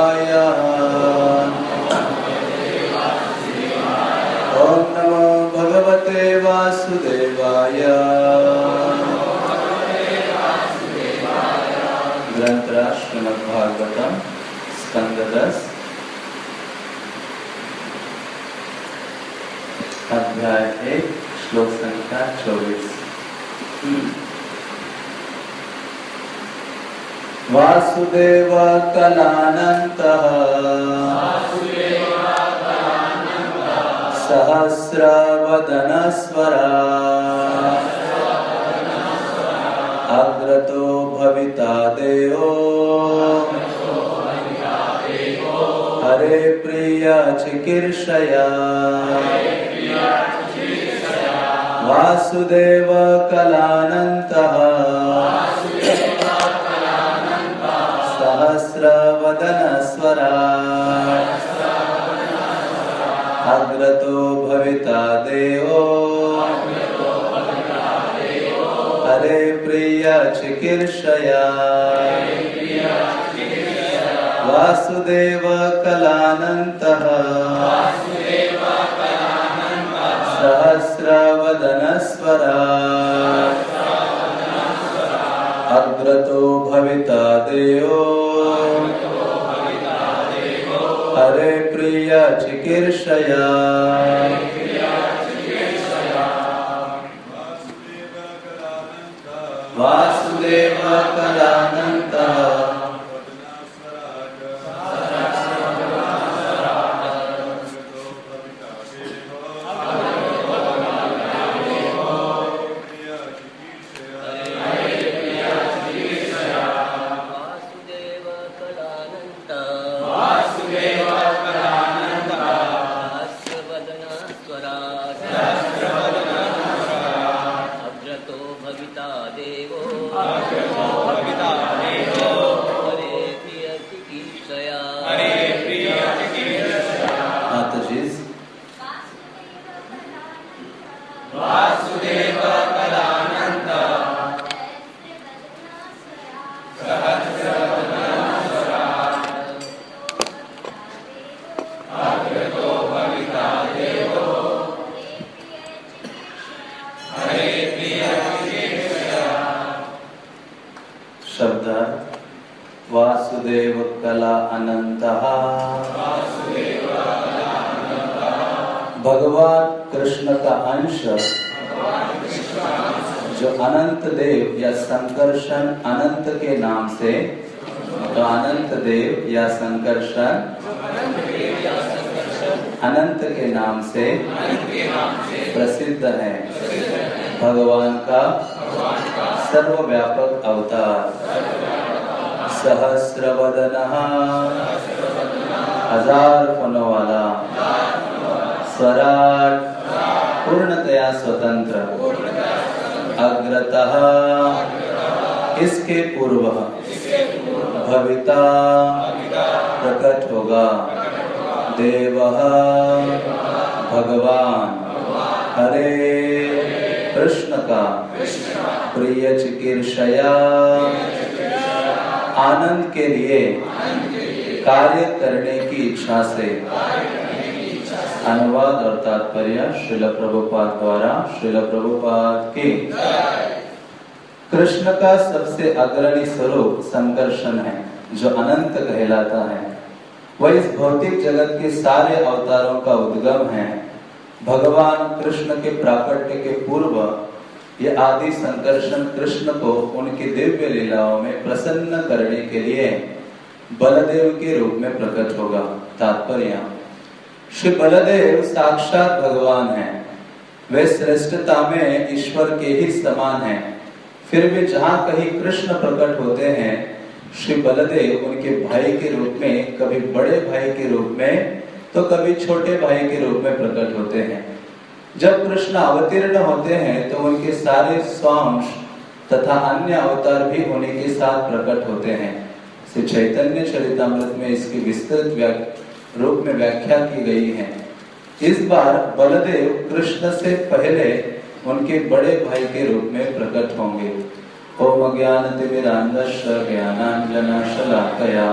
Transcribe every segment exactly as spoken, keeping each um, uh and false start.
वासुदेवाय। ओम नमो भगवते वासुदेवाय। ग्रंथ श्रीमद् भागवतम स्कंद दस अध्याय एक श्लोक संख्या चौबीस। वासुदेव कलानन्तः सहस्रवदनस्वरा अग्रतो भविता देवो हरे प्रिय चिकीर्षया। वासुदेव कलानन्तः सहस्रवदनस्वरा अग्रतो भविता देवो हरे प्रिय चिकीर्षया। वासुदेव कलानन्तः सहस्रवदनस्वरा अग्रतो भविता देवो हरे प्रिय चिकीर्षया। वासुदेव कलानन्तः वासुदेव कला अनंतः। भगवान कृष्ण का अंश जो अनंत देव या संकर्षण अनंत के नाम से, तो अनंत देव या संकर्षण अनंत के नाम से प्रसिद्ध है। भगवान का सर्वव्यापक अवतार सहस्रवदनः हजार फनों वाला, स्वराट पूर्णतया स्वतंत्र, अग्रतः इसके पूर्व, भविता प्रकट होगा, देवः भगवान, हरे कृष्ण का प्रिय चिकीर्षया आनंद के लिए कार्य करने की इच्छा से। अनुवाद और तात्पर्य श्रील प्रभुपाद द्वारा। श्रील प्रभुपाद की। कृष्ण का सबसे अग्रणी स्वरूप संकर्षण है जो अनंत कहलाता है। वह इस भौतिक जगत के सारे अवतारों का उद्गम है। भगवान कृष्ण के प्राकट्य के पूर्व ये आदि संकर्षण कृष्ण को उनकी दिव्य लीलाओं में प्रसन्न करने के लिए बलदेव के रूप में प्रकट होगा। तात्पर्य, श्री बलदेव साक्षात भगवान हैं। वे श्रेष्ठता में ईश्वर के ही समान हैं। फिर भी जहाँ कहीं कृष्ण प्रकट होते हैं, श्री बलदेव उनके भाई के रूप में, कभी बड़े भाई के रूप में तो कभी छोटे भाई के रूप में प्रकट होते हैं। जब कृष्ण अवतीर्ण होते हैं तो उनके सारे स्वांश तथा अन्य अवतार भी उन्हीं के साथ प्रकट होते हैं। श्री चैतन्य चरितामृत में इसकी विस्तृत रूप में व्याख्या की गई है। इस बार बलदेव कृष्ण से पहले उनके बड़े भाई के रूप में प्रकट होंगे। ओम ज्ञानतिमिरान्धस्य ज्ञानांजनशलाकया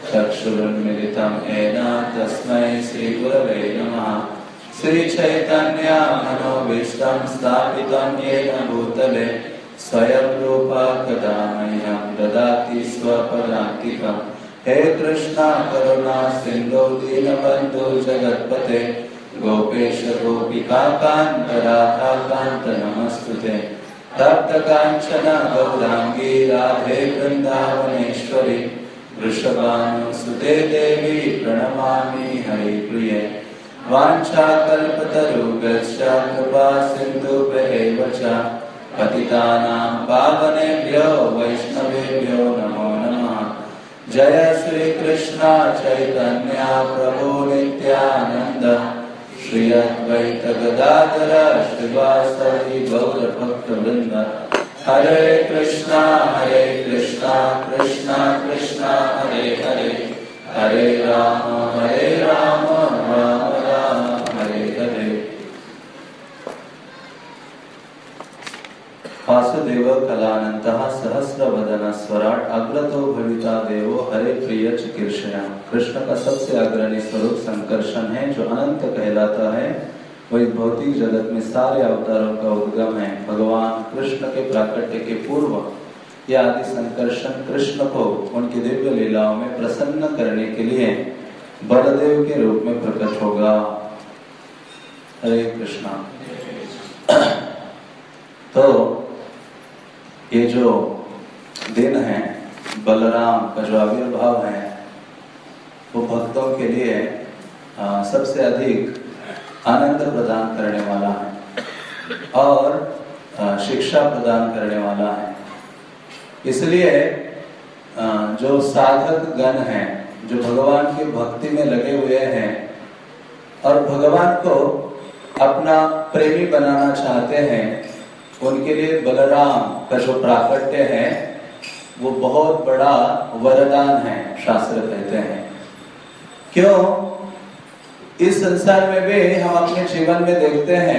चक्षुरुन्मिलितं येन तस्मै श्रीगुरवे नमः। श्रीचैतन्य मनोभीष्टं स्थापितं येन भूतले स्वयं रूपा कदा मह्यं ददाति स्वपदान्तिकम्। हे कृष्णा करुणा सिन्धो दीनबन्धो जगत्पते गोपेश गोपिका कान्त राधा कान्त नमस्तुते। तप्त कांचन गौरांगी राधे वृंदावनेश्वरी वृषभानुसुते देवी प्रणमामि हरिप्रिये। वाञ्छाकल्पतरुभ्यश्च कृपा सिन्धुभ्येव च पतितानां पावनेभ्यो वैष्णवेभ्यो नमो नमः। जय श्री कृष्ण चैतन्य प्रभु नित्यानंद श्री अद्वैत गदाधर श्रीवासदि गौर भक्तवृंद। हरे कृष्णा हरे कृष्णा कृष्णा कृष्णा हरे हरे हरे राम हरे राम राम राम हरे हरे। वासुदेव कलानंतः सहस्रवदन स्वराट अग्रतो भविता देवो हरे प्रिय चिकीर्षया। कृष्ण का सबसे अग्रणी स्वरूप संकर्षण है जो अनंत कहलाता है। वही भौतिक जगत में सारे अवतारों का उद्गम है। भगवान कृष्ण के प्राकट्य के पूर्व यह आदि संकर्षण कृष्ण को उनकी दिव्य लीलाओं में प्रसन्न करने के लिए बलदेव के रूप में प्रकट होगा। हरे कृष्णा। तो ये जो दिन है बलराम का जो आविर्भाव है वो भक्तों के लिए आ, सबसे अधिक आनंद प्रदान करने वाला है और आ, शिक्षा प्रदान करने वाला है। इसलिए आ, जो साधक गण हैं जो भगवान की भक्ति में लगे हुए हैं और भगवान को अपना प्रेमी बनाना चाहते हैं उनके लिए बलराम का जो प्राकट्य है वो बहुत बड़ा वरदान है। शास्त्र कहते हैं क्यों इस संसार में भी हम अपने जीवन में देखते हैं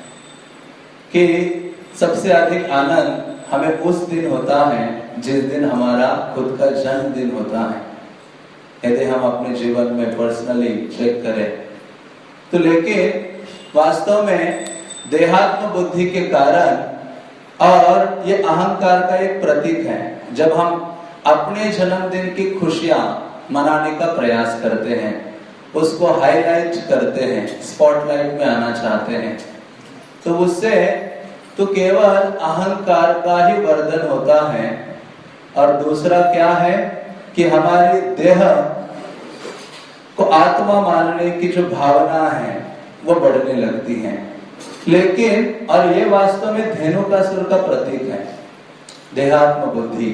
कि सबसे अधिक आनंद हमें उस दिन होता है जिस दिन हमारा खुद का जन्मदिन होता है। यदि हम अपने जीवन में पर्सनली चेक करें तो, लेकिन वास्तव में देहात्म बुद्धि के कारण और ये अहंकार का एक प्रतीक है। जब हम अपने जन्मदिन की खुशियां मनाने का प्रयास करते हैं, उसको हाईलाइट करते हैं, स्पॉटलाइट में आना चाहते हैं, तो उससे तो केवल अहंकार का ही वर्धन होता है। और दूसरा क्या है कि हमारी देह को आत्मा मानने की जो भावना है वो बढ़ने लगती है। लेकिन और ये वास्तव में धेनुकासुर का प्रतीक है, देहात्म बुद्धि।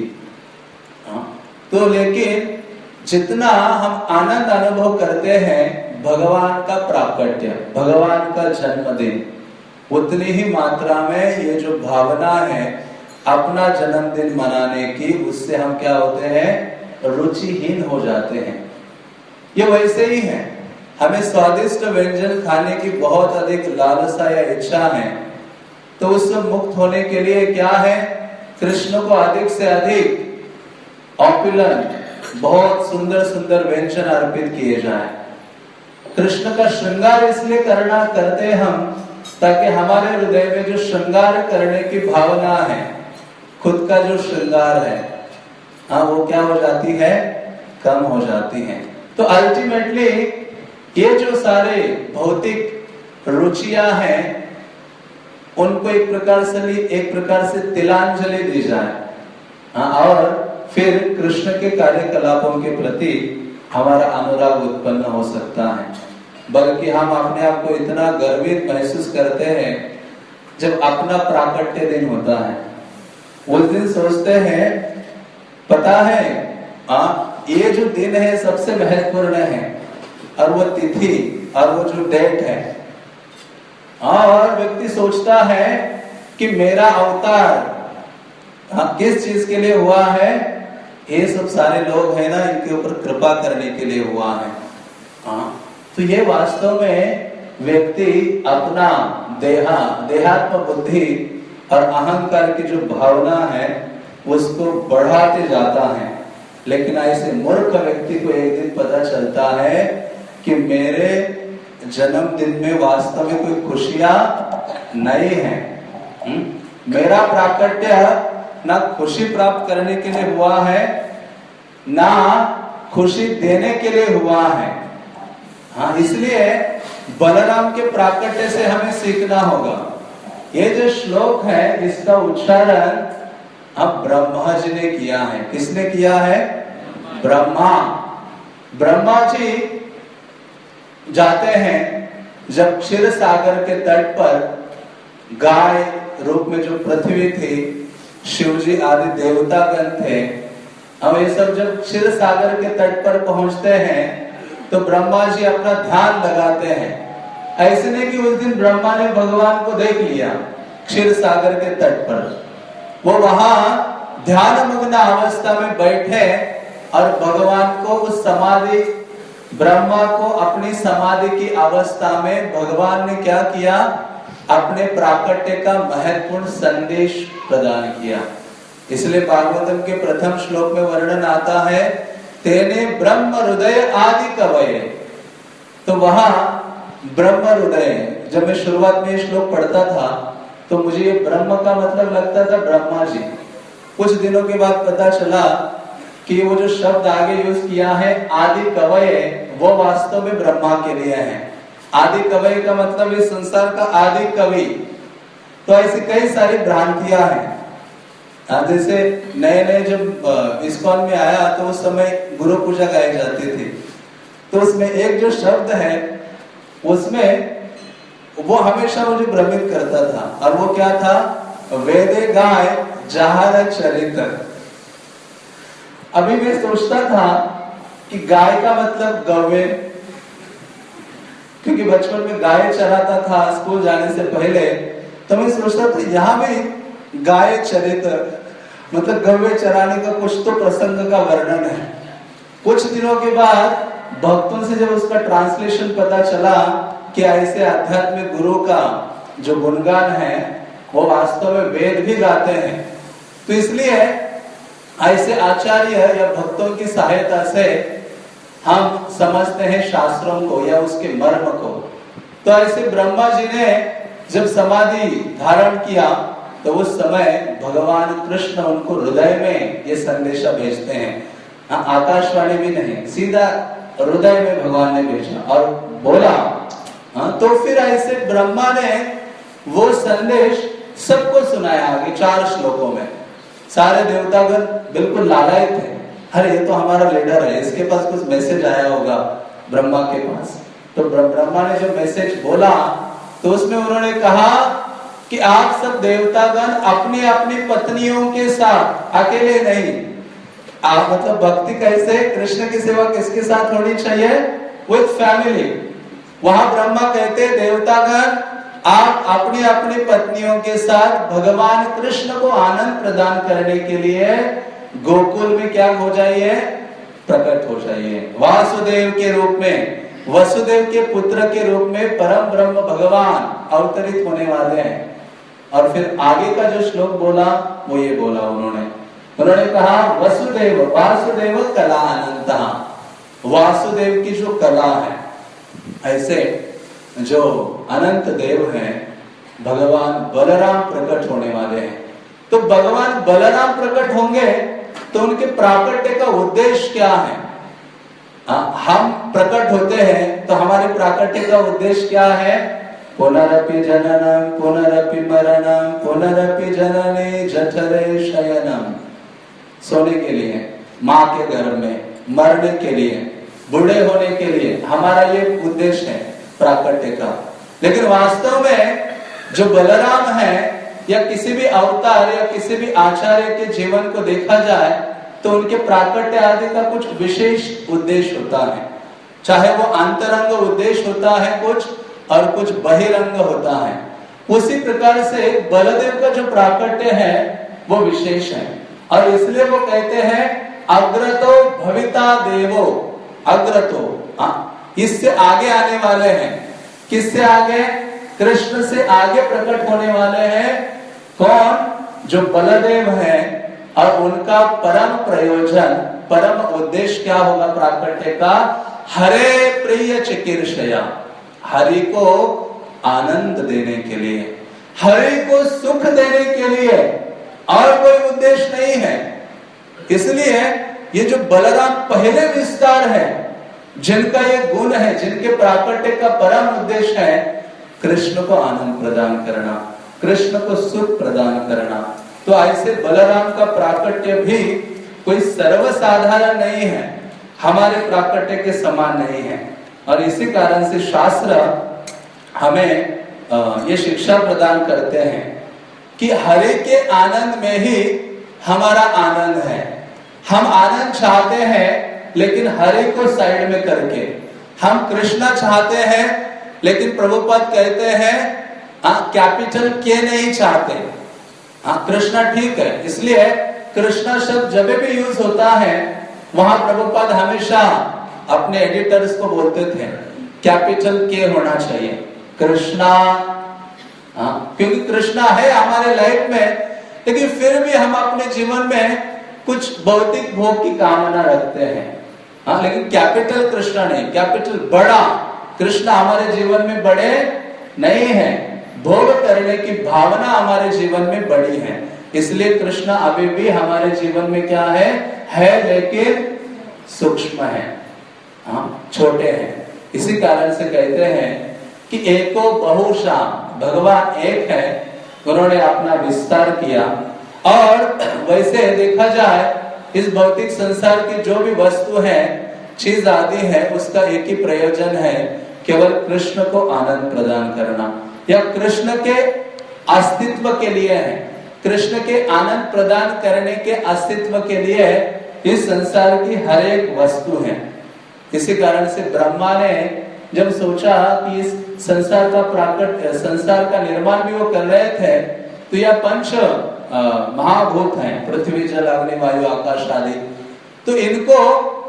तो लेकिन जितना हम आनंद अनुभव करते हैं भगवान का प्राकट्य, भगवान का जन्मदिन, उतनी ही मात्रा में ये जो भावना है अपना जन्मदिन मनाने की, उससे हम क्या होते हैं, रुचिहीन हो जाते हैं। ये वैसे ही है, हमें स्वादिष्ट व्यंजन खाने की बहुत अधिक लालसा या इच्छा है, तो उससे मुक्त होने के लिए क्या है, कृष्ण को अधिक से अधिक ऑपुलेंट, बहुत सुंदर सुंदर व्यंजन अर्पित किए जाएं। कृष्ण का श्रृंगार इसलिए करना करते हम ताकि हमारे हृदय में जो श्रृंगार करने की भावना है, खुद का जो श्रृंगार है, हाँ वो क्या हो जाती है, कम हो जाती है। तो अल्टीमेटली ये जो सारे भौतिक रुचियां हैं उनको एक प्रकार से एक प्रकार से तिलांजलि दी जाए, हाँ, और फिर कृष्ण के कार्यकलापों के प्रति हमारा अनुराग उत्पन्न हो सकता है। बल्कि हम अपने आप को इतना गर्वित महसूस करते हैं जब अपना प्राकट्य दिन होता है। उस दिन सोचते हैं, पता है आ, ये जो दिन है सबसे महत्वपूर्ण है, और वो तिथि और वो जो डेट है, और व्यक्ति सोचता है कि मेरा अवतार हाँ, किस चीज के लिए हुआ है, ये सब सारे लोग हैं ना, इनके ऊपर कृपा करने के लिए हुआ है। हाँ, तो ये वास्तव में व्यक्ति अपना देहा देहात्म बुद्धि और अहंकार की जो भावना है उसको बढ़ाते जाता है। लेकिन ऐसे मूर्ख व्यक्ति को एक दिन पता चलता है कि मेरे जन्मदिन में वास्तव में कोई खुशियां नहीं है। हुँ? मेरा प्राकट्य ना खुशी प्राप्त करने के लिए हुआ है, ना खुशी देने के लिए हुआ है। हाँ, इसलिए बलराम के प्राकट्य से हमें सीखना होगा। ये जो श्लोक है इसका उच्चारण अब ब्रह्मा जी ने किया है। किसने किया है? ब्रह्मा। ब्रह्मा जी जाते हैं जब क्षीर सागर के तट पर गाय रूप में जो पृथ्वी थी, शिव जी आदि देवतागण थे, अब ये सब जब क्षीर सागर के तट पर पहुंचते हैं तो ब्रह्मा जी अपना ध्यान लगाते हैं। ऐसे नहीं कि उस दिन ब्रह्मा ने भगवान को देख लिया क्षीर सागर के तट पर, वो वहां ध्यान मग्न अवस्था में बैठे और भगवान को उस समाधि, ब्रह्मा को अपनी समाधि की अवस्था में भगवान ने क्या किया? अपने प्राकट्य का महत्वपूर्ण संदेश प्रदान किया। इसलिए भागवतम के प्रथम श्लोक में वर्णन आता है, तेने ब्रह्म हृदय आदि कवये। तो वहां ब्रह्म हृदय, जब मैं शुरुआत में ये श्लोक पढ़ता था तो मुझे ये ब्रह्म का मतलब लगता था ब्रह्मा जी। कुछ दिनों के बाद पता चला कि वो जो शब्द आगे यूज किया है आदि कवये, वो वास्तव में ब्रह्मा के लिए है। आदि कवि का मतलब इस संसार का आदि कवि। तो ऐसी कई सारी भ्रांतियां हैं। जैसे नए नए जब इस्कॉन में आया तो उस समय गुरु पूजा गाई जाती थी, तो उसमें एक जो शब्द है उसमें वो हमेशा मुझे भ्रमित करता था, और वो क्या था? वेदे गाय जहार चरित। अभी मैं सोचता था कि गाय का मतलब गौवे, क्योंकि बचपन में गाय चराता था स्कूल जाने से पहले, तो मैं सोचता था यहाँ भी गाय चरित्र मतलब गौवे चराने का कुछ तो प्रसंग का वर्णन है। कुछ दिनों के बाद भक्तों से जब उसका ट्रांसलेशन पता चला कि ऐसे आध्यात्मिक गुरु का जो गुणगान है वो वास्तव में वेद भी गाते हैं, तो इसलिए ऐसे आचार्य या भक्तों की सहायता से हम समझते हैं शास्त्रों को या उसके मर्म को। तो ऐसे ब्रह्मा जी ने जब समाधि धारण किया तो उस समय भगवान कृष्ण उनको हृदय में ये संदेशा भेजते हैं। हाँ, आकाशवाणी भी नहीं, सीधा हृदय में भगवान ने भेजा और बोला। हाँ, तो फिर ऐसे ब्रह्मा ने वो संदेश सबको सुनाया आगे चार श्लोकों में। सारे देवतागण बिल्कुल लालायित थे, अरे ये तो हमारा लीडर है, इसके पास कुछ मैसेज आया होगा ब्रह्मा के पास। तो ब्रह्मा ने जो मैसेज बोला तो उसमें उन्होंने कहा कि आप सब देवतागण अपनी अपनी पत्नियों के साथ, अकेले नहीं। आप मतलब भक्ति कैसे, कृष्ण की सेवा किसके साथ होनी चाहिए? With family. वहां ब्रह्मा कहते देवतागण आप अपनी अपनी पत्नियों के साथ भगवान कृष्ण को आनंद प्रदान करने के लिए गोकुल में क्या हो जाइए? प्रकट हो जाइए। वासुदेव के रूप में, वसुदेव के पुत्र के रूप में परम ब्रह्म भगवान अवतरित होने वाले हैं। और फिर आगे का जो श्लोक बोला वो ये बोला उन्होंने उन्होंने कहा वसुदेव वासुदेव कला अनंत। वासुदेव की जो कला है, ऐसे जो अनंत देव हैं भगवान बलराम प्रकट होने वाले हैं। तो भगवान बलराम प्रकट होंगे तो उनके प्राकट्य का उद्देश्य क्या है? आ, हम प्रकट होते हैं तो हमारे प्राकट्य का उद्देश्य क्या है? पुनरपि जननम पुनरपि मरणम पुनरपि जननी जठरे शयनम। सोने के लिए, माँ के गर्भ में, मरने के लिए, बूढ़े होने के लिए हमारा ये उद्देश्य है प्राकट्य का। लेकिन वास्तव में जो बलराम है या किसी भी अवतार या किसी भी आचार्य के जीवन को देखा जाए तो उनके प्राकट्य आदि का कुछ विशेष उद्देश्य होता है। चाहे वो अंतरंग उद्देश्य होता है कुछ और कुछ बहिरंग होता है। उसी प्रकार से बलदेव का जो प्राकट्य है वो विशेष है, और इसलिए वो कहते हैं अग्रतो भविता देवो। अग्रतो, हाँ, इससे आगे आने वाले हैं। किससे आगे? कृष्ण से आगे प्रकट होने वाले हैं। कौन? जो बलदेव हैं, और उनका परम प्रयोजन परम उद्देश्य क्या होगा प्राकट्य का? हरे प्रिय चिकीर्षया, हरि को आनंद देने के लिए, हरि को सुख देने के लिए, और कोई उद्देश्य नहीं है। इसलिए ये जो बलराम पहले विस्तार है, जिनका ये गुण है, जिनके प्राकट्य का परम उद्देश्य है कृष्ण को आनंद प्रदान करना, कृष्ण को सुख प्रदान करना, तो ऐसे बलराम का प्राकट्य भी कोई सर्वसाधारण नहीं है, हमारे प्राकट्य के समान नहीं है। और इसी कारण से शास्त्र हमें ये शिक्षा प्रदान करते हैं कि हरि के आनंद में ही हमारा आनंद है। हम आनंद चाहते हैं लेकिन हरि को साइड में करके, हम कृष्णा चाहते हैं लेकिन प्रभुपाद कहते हैं कैपिटल के नहीं चाहते। हाँ, कृष्णा ठीक है, इसलिए कृष्णा शब्द जब भी यूज होता है वहां प्रभुपाद हमेशा अपने एडिटर्स को बोलते थे कैपिटल के होना चाहिए, कृष्णा। हाँ, क्योंकि कृष्णा है हमारे लाइफ में, लेकिन फिर भी हम अपने जीवन में कुछ भौतिक भोग की कामना रखते हैं। हाँ, लेकिन कैपिटल कृष्णा नहीं, कैपिटल बड़ा कृष्णा हमारे जीवन में बड़े नहीं है, भोग करने की भावना हमारे जीवन में बड़ी है। इसलिए कृष्ण अभी भी हमारे जीवन में क्या है है लेकिन सूक्ष्म है, हाँ, छोटे हैं। इसी कारण से कहते हैं कि एको बहुशा, भगवान एक है, उन्होंने अपना विस्तार किया। और वैसे देखा जाए इस भौतिक संसार की जो भी वस्तु है, चीज आदि है, उसका एक ही प्रयोजन है, केवल कृष्ण को आनंद प्रदान करना, या कृष्ण के अस्तित्व के लिए है, कृष्ण के आनंद प्रदान करने के अस्तित्व के लिए इस संसार की हर एक वस्तु है। इसी कारण से ब्रह्मा ने जब सोचा कि इस संसार का प्राकट संसार का निर्माण भी वो कर रहे थे, तो यह पंच महाभूत हैं, पृथ्वी जल अग्नि वायु आकाश आदि, तो इनको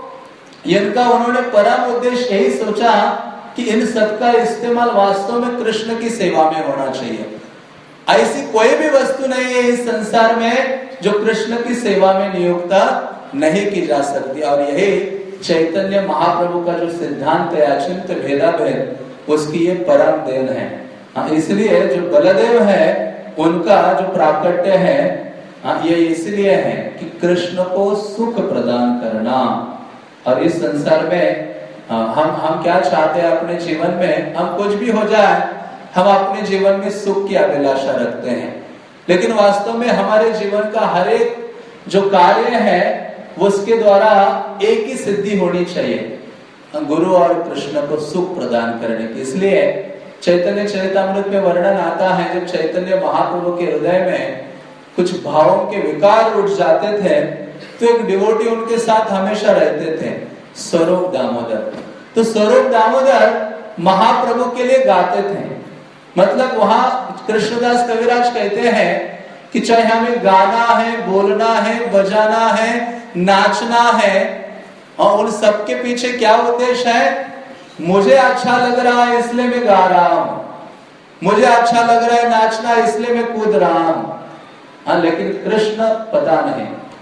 इनका उन्होंने परम उद्देश्य यही सोचा कि इन सबका इस्तेमाल वास्तव में कृष्ण की सेवा में होना चाहिए। ऐसी कोई भी वस्तु नहीं है इस संसार में जो कृष्ण की सेवा में नियुक्त नहीं की जा सकती। और यही चैतन्य महाप्रभु का जो सिद्धांत है अचिंत्य भेदाभेद, उसकी ये परम देन है। इसलिए जो बलदेव है उनका जो प्राकट्य है ये इसलिए है कि कृष्ण को सुख प्रदान करना। और इस संसार में हम हम क्या चाहते हैं अपने जीवन में, हम कुछ भी हो जाए, हम अपने जीवन में सुख की अभिलाषा रखते हैं, लेकिन वास्तव में हमारे जीवन का हर एक जो कार्य है उसके द्वारा एक ही सिद्धि होनी चाहिए, गुरु और कृष्ण को सुख प्रदान करने की। इसलिए चैतन्य चरितामृत में वर्णन आता है, जब चैतन्य महाप्रभु के हृदय में कुछ भावों के विकार उठ जाते थे, तो एक डिवोटी उनके साथ हमेशा रहते थे, स्वरूप दामोदर। तो स्वरूप दामोदर महाप्रभु के लिए गाते थे। मतलब वहां कृष्णदास कविराज कहते हैं कि चाहे हमें गाना है, बोलना है, बजाना है, नाचना है, और उन सबके पीछे क्या उद्देश्य है? मुझे अच्छा लग रहा है इसलिए मैं गा रहा हूं, मुझे अच्छा लग रहा है नाचना इसलिए मैं कूद रहा हूं। हाँ, लेकिन कृष्ण पता नहीं।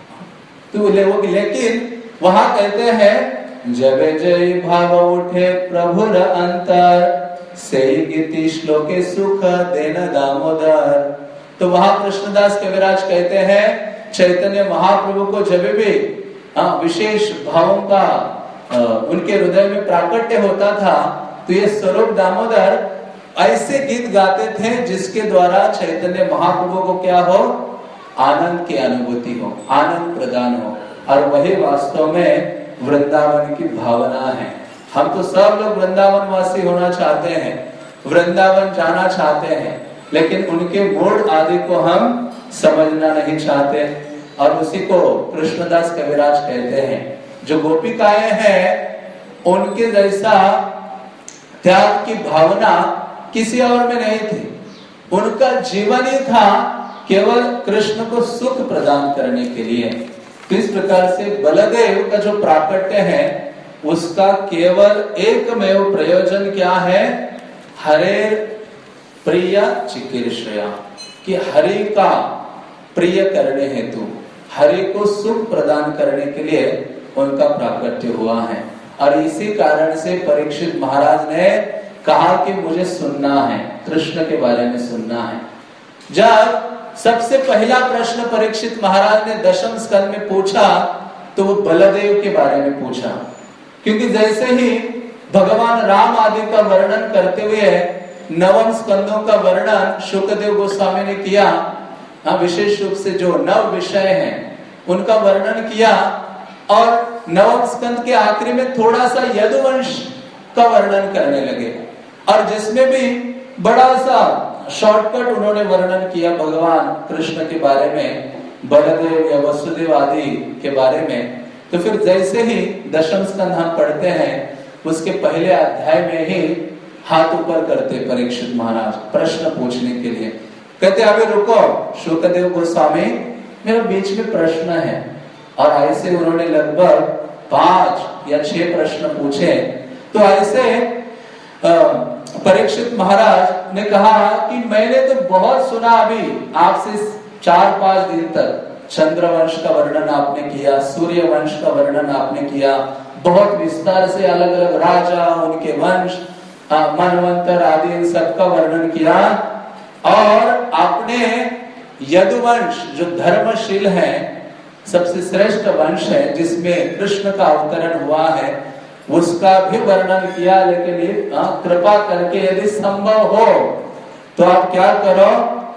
तो लेकिन वहां कहते हैं जब जय भाव उठे प्रभुर अंतर, से गीति श्लोके सुख देन दामोदर। तो वहां कृष्णदास कविराज कहते हैं चैतन्य महाप्रभु को जब भी विशेष भावों का आ, उनके हृदय में प्राकट्य होता था, तो ये स्वरूप दामोदर ऐसे गीत गाते थे जिसके द्वारा चैतन्य महाप्रभु को क्या हो? आनंद की अनुभूति हो, आनंद प्रदान हो। और वही वास्तव में वृंदावन की भावना है। हम तो सब लोग वृंदावन वासी होना चाहते हैं, वृंदावन जाना चाहते हैं, लेकिन उनके मूड आदि को हम समझना नहीं चाहते। और उसी को कृष्णदास कविराज कहते हैं, जो गोपिकाएं हैं उनके जैसा त्याग की भावना किसी और में नहीं थी। उनका जीवन ही था केवल कृष्ण को सुख प्रदान करने के लिए। इस प्रकार से बलदेव का जो प्राकट्य है उसका केवल एकमेव प्रयोजन क्या है? हरे प्रिय चिकीर्षया, कि हरि का प्रिय करने हेतु, हरि को सुख प्रदान करने के लिए उनका प्राकट्य हुआ है। और इसी कारण से परीक्षित महाराज ने कहा कि मुझे सुनना है, कृष्ण के बारे में सुनना है। जब सबसे पहला प्रश्न परीक्षित महाराज ने दशम स्कंद में पूछा तो वो बलदेव के बारे में पूछा, क्योंकि जैसे ही भगवान राम आदि का वर्णन करते हुए नवम स्कंदों का वर्णन शुकदेव गोस्वामी ने किया, हाँ, विशेष रूप से जो नव विषय हैं उनका वर्णन किया, और नवम स्कंद के आखिरी में थोड़ा सा यदुवंश का वर्णन करने लगे, और जिसमें भी बड़ा सा शॉर्टकट उन्होंने वर्णन किया भगवान कृष्ण के बारे में, बलदेव या वसुदेव आदि के बारे में। तो फिर जैसे ही दशम स्कंद हम पढ़ते हैं उसके पहले अध्याय में ही हाथ ऊपर करते परीक्षित महाराज प्रश्न पूछने के लिए। कहते अभी रुको शुकदेव गोस्वामी, मेरे बीच में प्रश्न है। और ऐसे उन्होंने लगभग पांच या छह प्रश्न पूछे। तो ऐसे परीक्षित महाराज ने कहा कि मैंने तो बहुत सुना, अभी आपसे चार पांच दिन तक चंद्रवंश का वर्णन आपने किया, सूर्य वंश का वर्णन आपने किया, बहुत विस्तार से अलग अलग राजा, उनके वंश, मनवंतर आदि इन सब का वर्णन किया। और आपने यदुवंश जो धर्मशील है, सबसे श्रेष्ठ वंश है जिसमें कृष्ण का अवतरण हुआ है, उसका भी वर्णन किया। लेकिन ये कृपा करके यदि संभव हो तो आप क्या करो,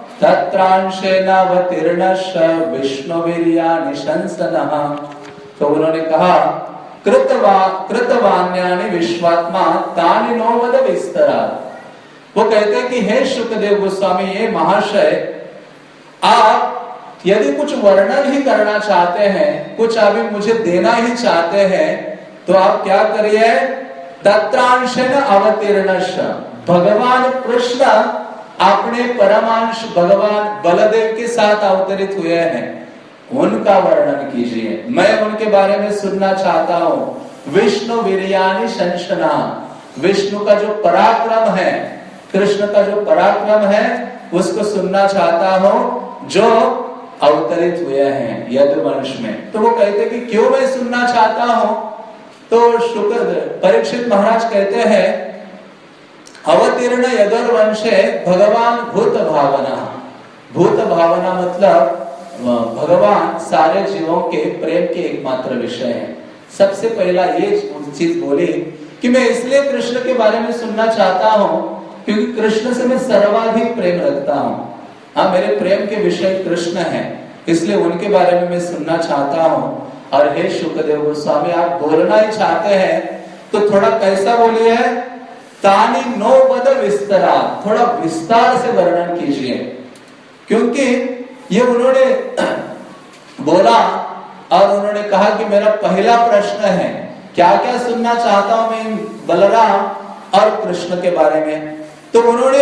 तत्रांशेनावतीर्णश्च विष्णुवीर्याणि शंसनः। तो उन्होंने कहा कृतवा कृतवान्यानि विश्वात्मा तानि नो वद विस्तरात्। वो कहते हैं कि हे शुकदेव गोस्वामी, ये महाशय, आप यदि कुछ वर्णन ही करना चाहते हैं, कुछ अभी मुझे देना ही चाहते हैं, तो आप क्या करिए, तत्रांशेन अवतीर्णश्च, भगवान कृष्ण अपने परमांश भगवान बलदेव के साथ अवतरित हुए हैं, उनका वर्णन कीजिए, मैं उनके बारे में सुनना चाहता हूँ। विष्णु वीर्याणि शंसना, विष्णु का जो पराक्रम है, कृष्ण का जो पराक्रम है, उसको सुनना चाहता हूँ, जो अवतरित हुए हैं यदुवंश में। तो वो कहते कि क्यों मैं सुनना चाहता हूँ? तो शुक्र परीक्षित महाराज कहते हैं अवतीर्ण यदुवंशे भगवान भूत भावना। भूत भावना मतलब भगवान सारे जीवों के प्रेम के एकमात्र विषय है। सबसे पहला ये चीज बोली कि मैं इसलिए कृष्ण के बारे में सुनना चाहता हूँ क्योंकि कृष्ण से मैं सर्वाधिक प्रेम रखता हूँ। हाँ, मेरे प्रेम के विषय कृष्ण हैं, इसलिए उनके बारे में मैं सुनना चाहता हूँ। और हे शुकदेव गोस्वामी, आप बोलना ही चाहते हैं तो थोड़ा कैसा बोलिए, तानी नो पद विस्तरा, थोड़ा विस्तार से वर्णन कीजिए। क्योंकि ये उन्होंने बोला और उन्होंने कहा कि मेरा पहला प्रश्न है, क्या क्या सुनना चाहता हूं मैं बलराम और कृष्ण के बारे में। तो उन्होंने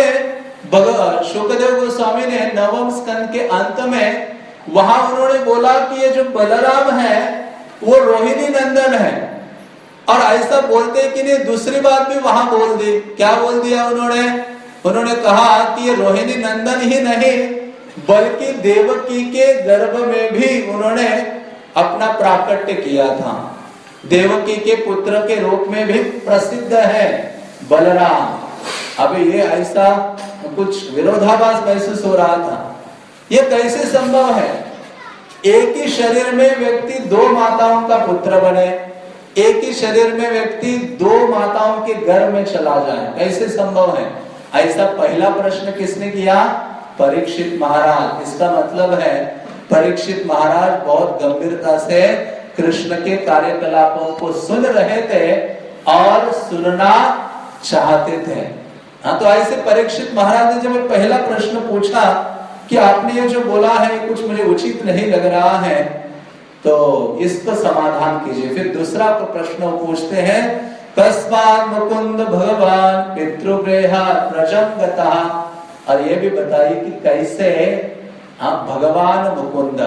शुकदेव गोस्वामी ने नवम स्कंद के अंत में वहां उन्होंने बोला कि ये जो बलराम है वो रोहिणी नंदन है। और ऐसा बोलते कि नहीं, दूसरी बात भी वहां बोल दी। क्या बोल दिया उन्होंने? उन्होंने कहा कि ये रोहिणी नंदन ही नहीं बल्कि देवकी के गर्भ में भी उन्होंने अपना प्राकट्य किया था। देवकी के पुत्र के रूप में भी प्रसिद्ध है बलराम। अभी ये ऐसा कुछ विरोधाभास महसूस हो रहा था, ये कैसे संभव है? एक ही शरीर में व्यक्ति दो माताओं का पुत्र बने, एक ही शरीर में व्यक्ति दो माताओं के गर्भ में चला जाए, कैसे संभव है? ऐसा पहला प्रश्न किसने किया? परीक्षित महाराज। इसका मतलब है परीक्षित महाराज बहुत गंभीरता से कृष्ण के कार्यकलापों को सुन रहे थे और सुनना चाहते थे। हाँ, तो ऐसे परीक्षित महाराज ने जब पहला प्रश्न पूछा कि आपने ये जो बोला है कुछ मुझे उचित नहीं लग रहा है, तो इसको समाधान कीजिए। फिर दूसरा प्रश्न पूछते हैं, तस्मात् मुकुंद भगवान पितृगृहात् प्रजं गतः। और ये भी बताइए कि कैसे आप भगवान मुकुंद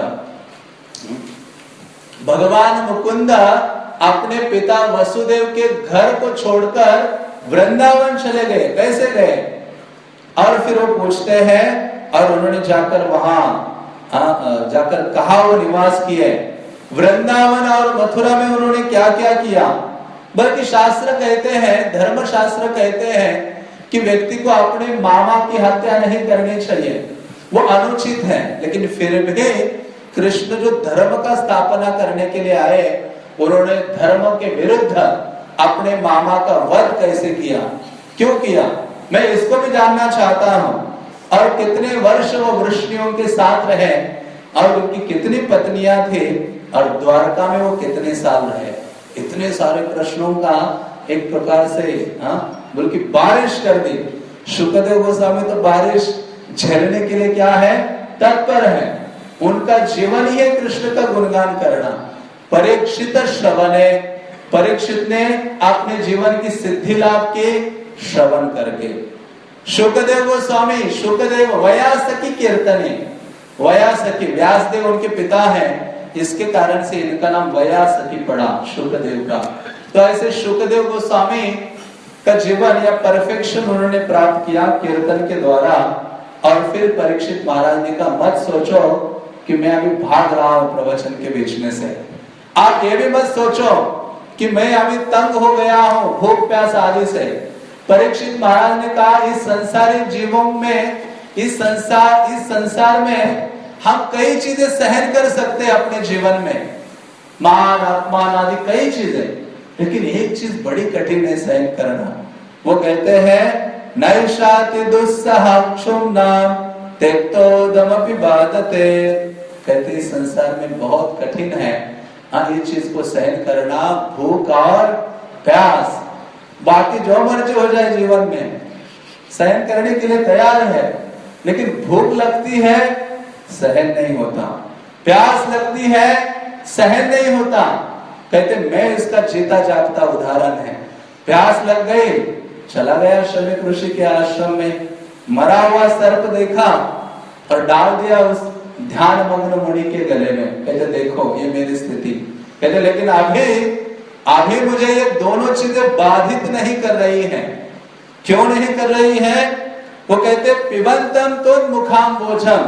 भगवान मुकुंद अपने पिता वसुदेव के घर को छोड़कर वृंदावन चले गए, कैसे गए? और फिर वो पूछते हैं और उन्होंने जाकर वहां जाकर कहाँ वो निवास किए, वृंदावन और मथुरा में उन्होंने क्या क्या किया। बल्कि शास्त्र कहते हैं, धर्म शास्त्र कहते हैं कि व्यक्ति को अपने मामा की हत्या नहीं करनी चाहिए, वो अनुचित है। लेकिन फिर भी कृष्ण जो धर्म का स्थापना करने के लिए आए, उन्होंने धर्म के विरुद्ध अपने मामा का वध कैसे किया, क्यों किया, मैं इसको भी जानना चाहता हूँ। और कितने वर्ष वो वृष्णियों के साथ रहे और उनकी कितनी पत्नियां थी और द्वारका में वो कितने साल रहे। इतने सारे प्रश्नों का एक प्रकार से हाँ बल्कि बारिश कर दी। शुकदेव गोस्वामी तो बारिश झेलने के लिए क्या है, तत्पर है। उनका जीवन ही है कृष्ण का गुणगान करना। परीक्षित श्रवणे, परीक्षित ने अपने जीवन की सिद्धि लाभ की श्रवण करके। शुकदेव गोस्वामी, शुकदेव व्यासकी कीर्तने, व्यासकी व्यासदेव उनके पिता हैं, इसके कारण से इनका नाम व्यासकी पड़ा, शुकदेव का। तो ऐसे शुकदेव गोस्वामी का जीवन या परफेक्शन उन्होंने प्राप्त किया कीर्तन के द्वारा। और फिर परीक्षित महाराज ने कहा मत सोचो कि मैं अभी भाग रहा हूं प्रवचन के बीच में से, आप ये भी मत सोचो कि मैं अभी तंग हो गया हूं भूख प्यास आदि से। परीक्षित महाराज ने कहा इस संसारी जीवों में, इस संसार इस संसार में हम कई चीजें सहन कर सकते हैं अपने जीवन में, मान अपमान आदि कई चीजें, लेकिन एक चीज बड़ी कठिन है सहन करना। वो कहते हैं नैषाति दुस्सह क्षुम्नाम त्यक्तोदमपि बाधते। कहते इस संसार में बहुत कठिन है हाँ ये चीज को सहन करना, भूख और प्यास। बाकी जो मर्जी हो जाए जीवन में सहन करने के लिए तैयार है, लेकिन भूख लगती है सहन नहीं होता, प्यास लगती है सहन नहीं होता। कहते मैं इसका जीता जागता उदाहरण है। प्यास लग गई, चला गया शमीक ऋषि के आश्रम में, मरा हुआ सर्प देखा और डाल दिया उस ध्यान मग्न मुनि के गले में। कहते देखो ये मेरी स्थिति। कहते लेकिन अभी अभी मुझे ये दोनों चीजें बाधित नहीं कर रही हैं। क्यों नहीं कर रही हैं? वो कहते पिबंतम तो मुखाम बोझम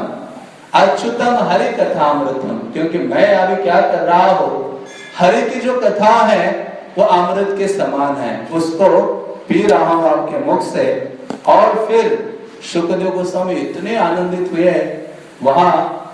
अच्युतम हरि कथामृतम। क्योंकि मैं अभी क्या कर रहा हूँ, हरि की जो कथा है वो अमृत के समान है, उसको पी रहा हूं आपके मुख से। और फिर शुकदेव गोस्वामी इतने आनंदित हुए, वहां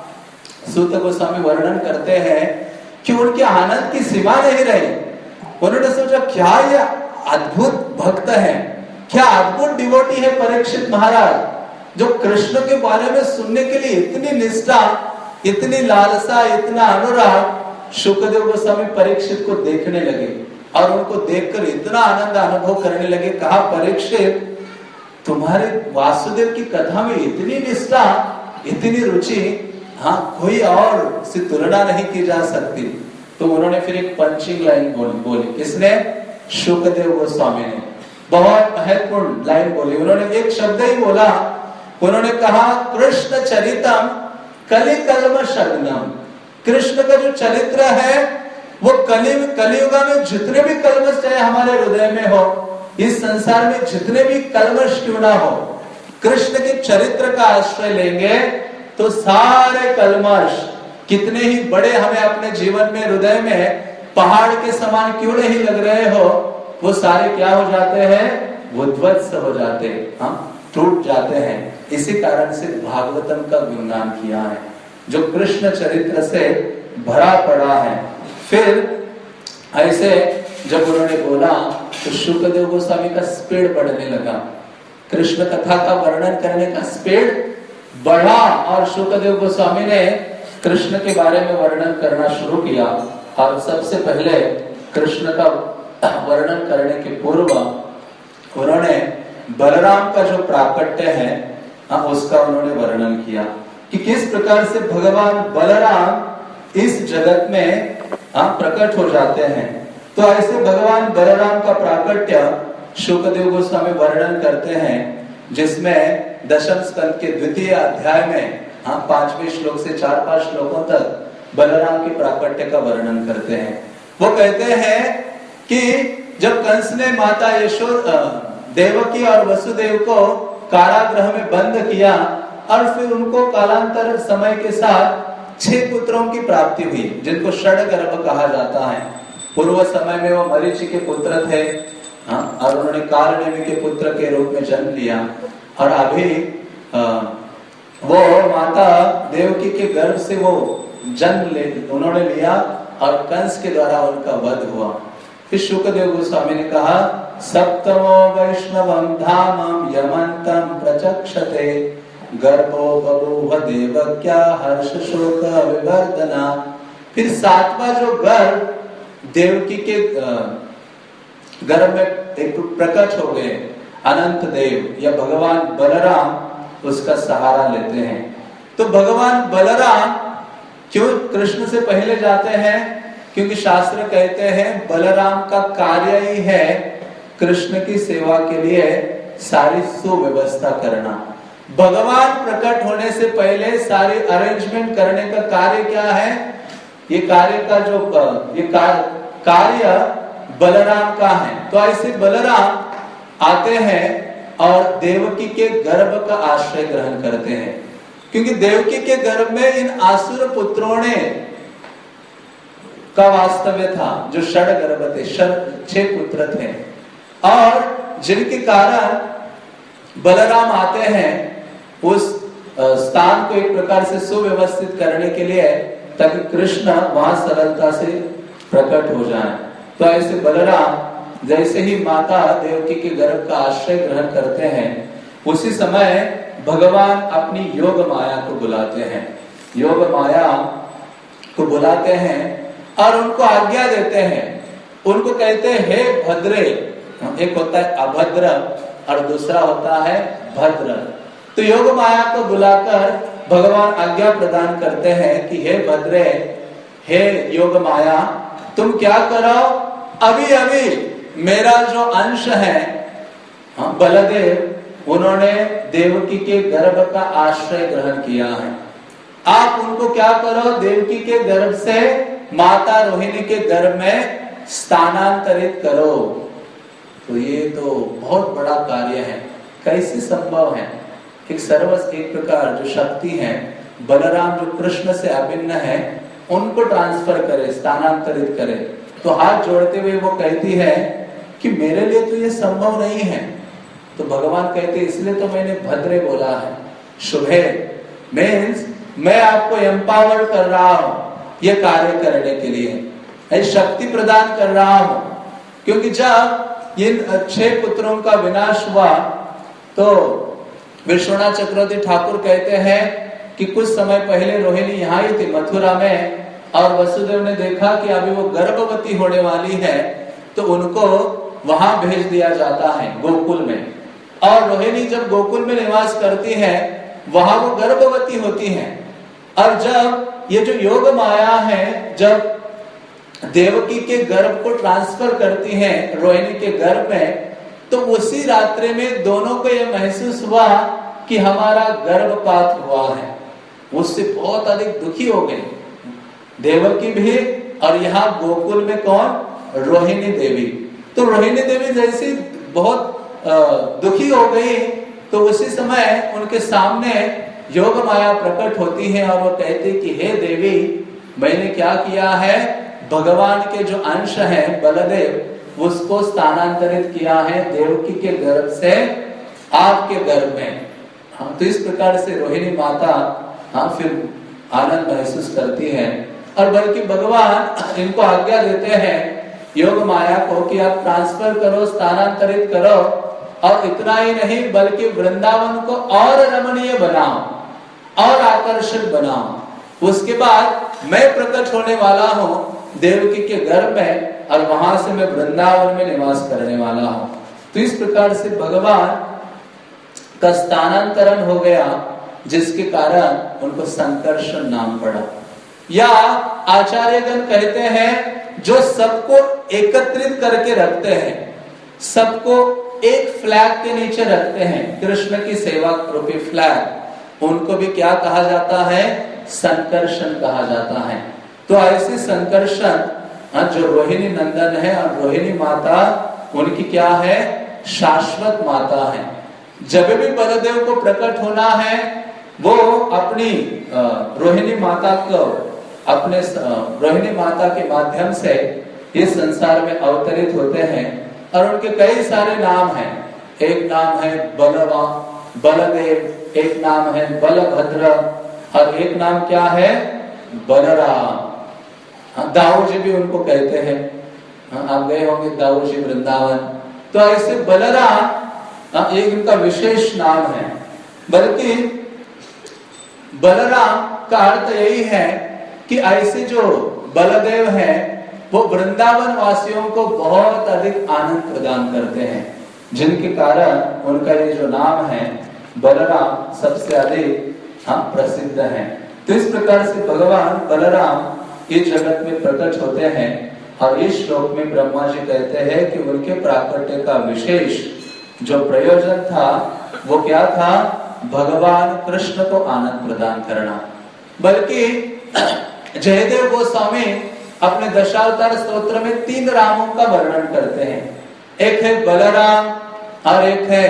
सूत गोस्वामी वर्णन करते हैं कि उनके आनंद की सीमा नहीं रही। उन्होंने सोचा क्या ये अद्भुत भक्त है, क्या अद्भुत डिवोटी है परीक्षित महाराज, जो कृष्ण के बारे में सुनने के लिए इतनी निष्ठा, इतनी लालसा, इतना अनुराग। शुकदेव गोस्वामी परीक्षित को देखने लगे और उनको देखकर इतना आनंद अनुभव करने लगे। कहा परीक्षित तुम्हारे वासुदेव की कथा में इतनी निष्ठा, इतनी रुचि, हाँ कोई और से तुलना नहीं की जा सकती। तो उन्होंने फिर एक पंचिंग लाइन बोली बोली किसने? शुकदेव गोस्वामी ने। बहुत महत्वपूर्ण लाइन बोली उन्होंने, एक शब्द ही बोला। उन्होंने कहा कृष्ण चरितम कलि कल्म शग्नम। कृष्ण का जो चरित्र है वो कलि कलियुग में जितने भी कल्मश चाहे हमारे हृदय में हो, इस संसार में जितने भी कल्मश क्यों ना हो, कृष्ण के चरित्र का आश्रय लेंगे तो सारे कल्मश कितने ही बड़े हमें अपने जीवन में हृदय में पहाड़ के समान क्यों नहीं लग रहे हो, वो सारे क्या हो जाते हैं, उद्वत्स हो जाते हैं, हाँ टूट जाते हैं। इसी कारण से भागवतम का गुणगान किया है जो कृष्ण चरित्र से भरा पड़ा है। फिर ऐसे जब उन्होंने बोला तो शुकदेव गोस्वामी का स्पीड बढ़ने लगा, कृष्ण कथा का वर्णन करने का स्पीड बढ़ा और शुकदेव गोस्वामी ने कृष्ण के बारे में वर्णन करना शुरू किया। और सबसे पहले कृष्ण का वर्णन करने के पूर्व उन्होंने बलराम का जो प्राकट्य है उसका उन्होंने वर्णन किया कि किस प्रकार से भगवान बलराम इस जगत में प्रकट हो जाते हैं। तो ऐसे भगवान बलराम का प्राकट्य शुकदेव गोस्वामी वर्णन करते हैं, जिसमें दशम स्कंद के द्वितीय अध्याय में हाँ पांचवें श्लोक से चार पांच श्लोकों तक बलराम के प्राकट्य का वर्णन करते हैं। वो कहते हैं कि जब कंस ने माता यशोदा देवकी और वसुदेव को कारागृह में बंद किया और फिर उनको कालांतर समय के साथ छह पुत्रों की प्राप्ति हुई, जिनको षडगर्भ कहा जाता है। पूर्व समय में वो मरीचि के पुत्र थे, हाँ, और उन्होंने कालनेमि के पुत्र के रूप में जन्म लिया। और अभी आ, वो माता देवकी के गर्भ से वो जन्म ले उन्होंने लिया और कंस के द्वारा उनका वध हुआ। फिर शुकदेव गोस्वामी ने कहा, सप्तमो वैष्णवम धामम यमंतम प्रचक्षते गर्भो बभूव देवक्या हर्ष शोक विवर्धना। फिर सातवां जो गर्भ देवकी के गर्भ में एक प्रकट हो गए अनंत देव या भगवान बलराम, उसका सहारा लेते हैं। तो भगवान बलराम क्यों कृष्ण से पहले जाते हैं? क्योंकि शास्त्र कहते हैं बलराम का कार्य ही है कृष्ण की सेवा के लिए सारी सुव्यवस्था करना। भगवान प्रकट होने से पहले सारे अरेंजमेंट करने का कार्य क्या है? ये कार्य का जो ये कार्य बलराम का है। तो ऐसे बलराम आते हैं और देवकी के गर्भ का आश्रय ग्रहण करते हैं, क्योंकि देवकी के गर्भ में इन आसुर पुत्रों ने का वास्तव्य था, जो षड गर्भ थे, छह पुत्र थे, और जिनके कारण बलराम आते हैं उस स्थान को एक प्रकार से सुव्यवस्थित करने के लिए, ताकि कृष्ण वहां सरलता से प्रकट हो जाए। तो ऐसे बलराम जैसे ही माता देवकी के गर्भ का आश्रय ग्रहण करते हैं, उसी समय भगवान अपनी योग माया को बुलाते हैं। योग माया को बुलाते हैं और उनको आज्ञा देते हैं। उनको कहते हैं, हे भद्रे, एक होता है अभद्र और दूसरा होता है भद्र। तो योग माया को बुलाकर भगवान आज्ञा प्रदान करते हैं कि हे भद्रे, हे योग माया, तुम क्या करो, अभी अभी मेरा जो अंश है बलदेव, उन्होंने देवकी के गर्भ का आश्रय ग्रहण किया है। आप उनको क्या करो, देवकी के गर्भ से माता रोहिणी के गर्भ में स्थानांतरित करो। तो ये तो बहुत बड़ा कार्य है। कैसे संभव है? एक सर्वस एक प्रकार जो शक्ति है, बलराम जो कृष्ण से अभिन्न है, उनको ट्रांसफर करे, स्थानांतरित करे। तो हाथ जोड़ते हुए वो कहती है कि मेरे लिए तो ये संभव नहीं है। तो भगवान कहते, इसलिए तो मैंने भद्रे बोला है। शुभे मीन्स मैं आपको एम्पावर कर रहा हूं ये कार्य करने के लिए, शक्ति प्रदान कर रहा हूं। क्योंकि जब इन छह पुत्रों का विनाश हुआ तो विश्वनाथ चक्रवर्ती ठाकुर कहते हैं कि कुछ समय पहले रोहिणी यहाँ ही थी मथुरा में, और वसुदेव ने देखा कि अभी वो गर्भवती होने वाली है, तो उनको वहां भेज दिया जाता है गोकुल में। और रोहिणी जब गोकुल में निवास करती है, वहां वो गर्भवती होती है। और जब ये जो योग माया है, जब देवकी के गर्भ को ट्रांसफर करती है रोहिणी के गर्भ में, तो उसी रात्रि में दोनों को ये महसूस हुआ कि हमारा गर्भपात हुआ है। उससे बहुत अधिक दुखी हो गई देवकी भी, और यहाँ गोकुल में कौन, रोहिणी देवी। तो रोहिणी देवी जैसी बहुत दुखी हो गई, तो उसी समय उनके सामने योग माया प्रकट होती है और वो कहती कि हे देवी, मैंने क्या किया है, भगवान के जो अंश है बलदेव, उसको स्थानांतरित किया है देवकी के गर्भ से आपके गर्भ में। हाँ, तो इस प्रकार से रोहिणी माता हाँ फिर आनंद महसूस करती है, और बल्कि भगवान इनको आज्ञा देते हैं योग माया को कि आप ट्रांसफर करो, स्थानांतरित करो, और इतना ही नहीं बल्कि वृंदावन को और रमणीय बनाओ और आकर्षक बनाओ। उसके बाद मैं प्रकट होने वाला हूँ देवकी के गर्भ में, और वहां से मैं वृंदावन में निवास करने वाला हूँ। तो इस प्रकार से भगवान का स्थानांतरण हो गया, जिसके कारण उनको संकर्षण नाम पड़ा। या आचार्यगण कहते हैं जो सबको एकत्रित करके रखते हैं, सबको एक फ्लैग के नीचे रखते हैं, कृष्ण की सेवा रूपी फ्लैग, उनको भी क्या कहा जाता है, संकर्षण कहा जाता है। तो ऐसे संकर्षण जो रोहिणी नंदन है, और रोहिणी माता उनकी क्या है, शाश्वत माता है। जब भी बलदेव को प्रकट होना है, वो अपनी रोहिणी माता को अपने रोहिणी माता के माध्यम से इस संसार में अवतरित होते हैं और उनके कई सारे नाम हैं। एक नाम है बलवा बलदेव, एक नाम है बलभद्र और एक नाम क्या है बलराम। दाऊ जी भी उनको कहते हैं। आप गए होंगे दाऊ जी वृंदावन, तो ऐसे बलराम एक इनका विशेष नाम है। बल्कि बलराम का अर्थ यही है कि ऐसे जो बलदेव हैं वो वृंदावन वासियों को बहुत अधिक आनंद प्रदान करते हैं, जिनके कारण उनका ये जो नाम है बलराम सबसे अधिक हम प्रसिद्ध हैं। तो इस प्रकार से भगवान बलराम इस जगत में प्रकट होते हैं और इस श्लोक में ब्रह्मा जी कहते हैं कि उनके प्राकट्य का विशेष जो प्रयोजन था वो क्या था, भगवान कृष्ण को आनंद प्रदान करना। बल्कि जयदेव गोस्वामी अपने दशावतार स्तोत्र में तीन रामों का वर्णन करते हैं। एक है बलराम और एक है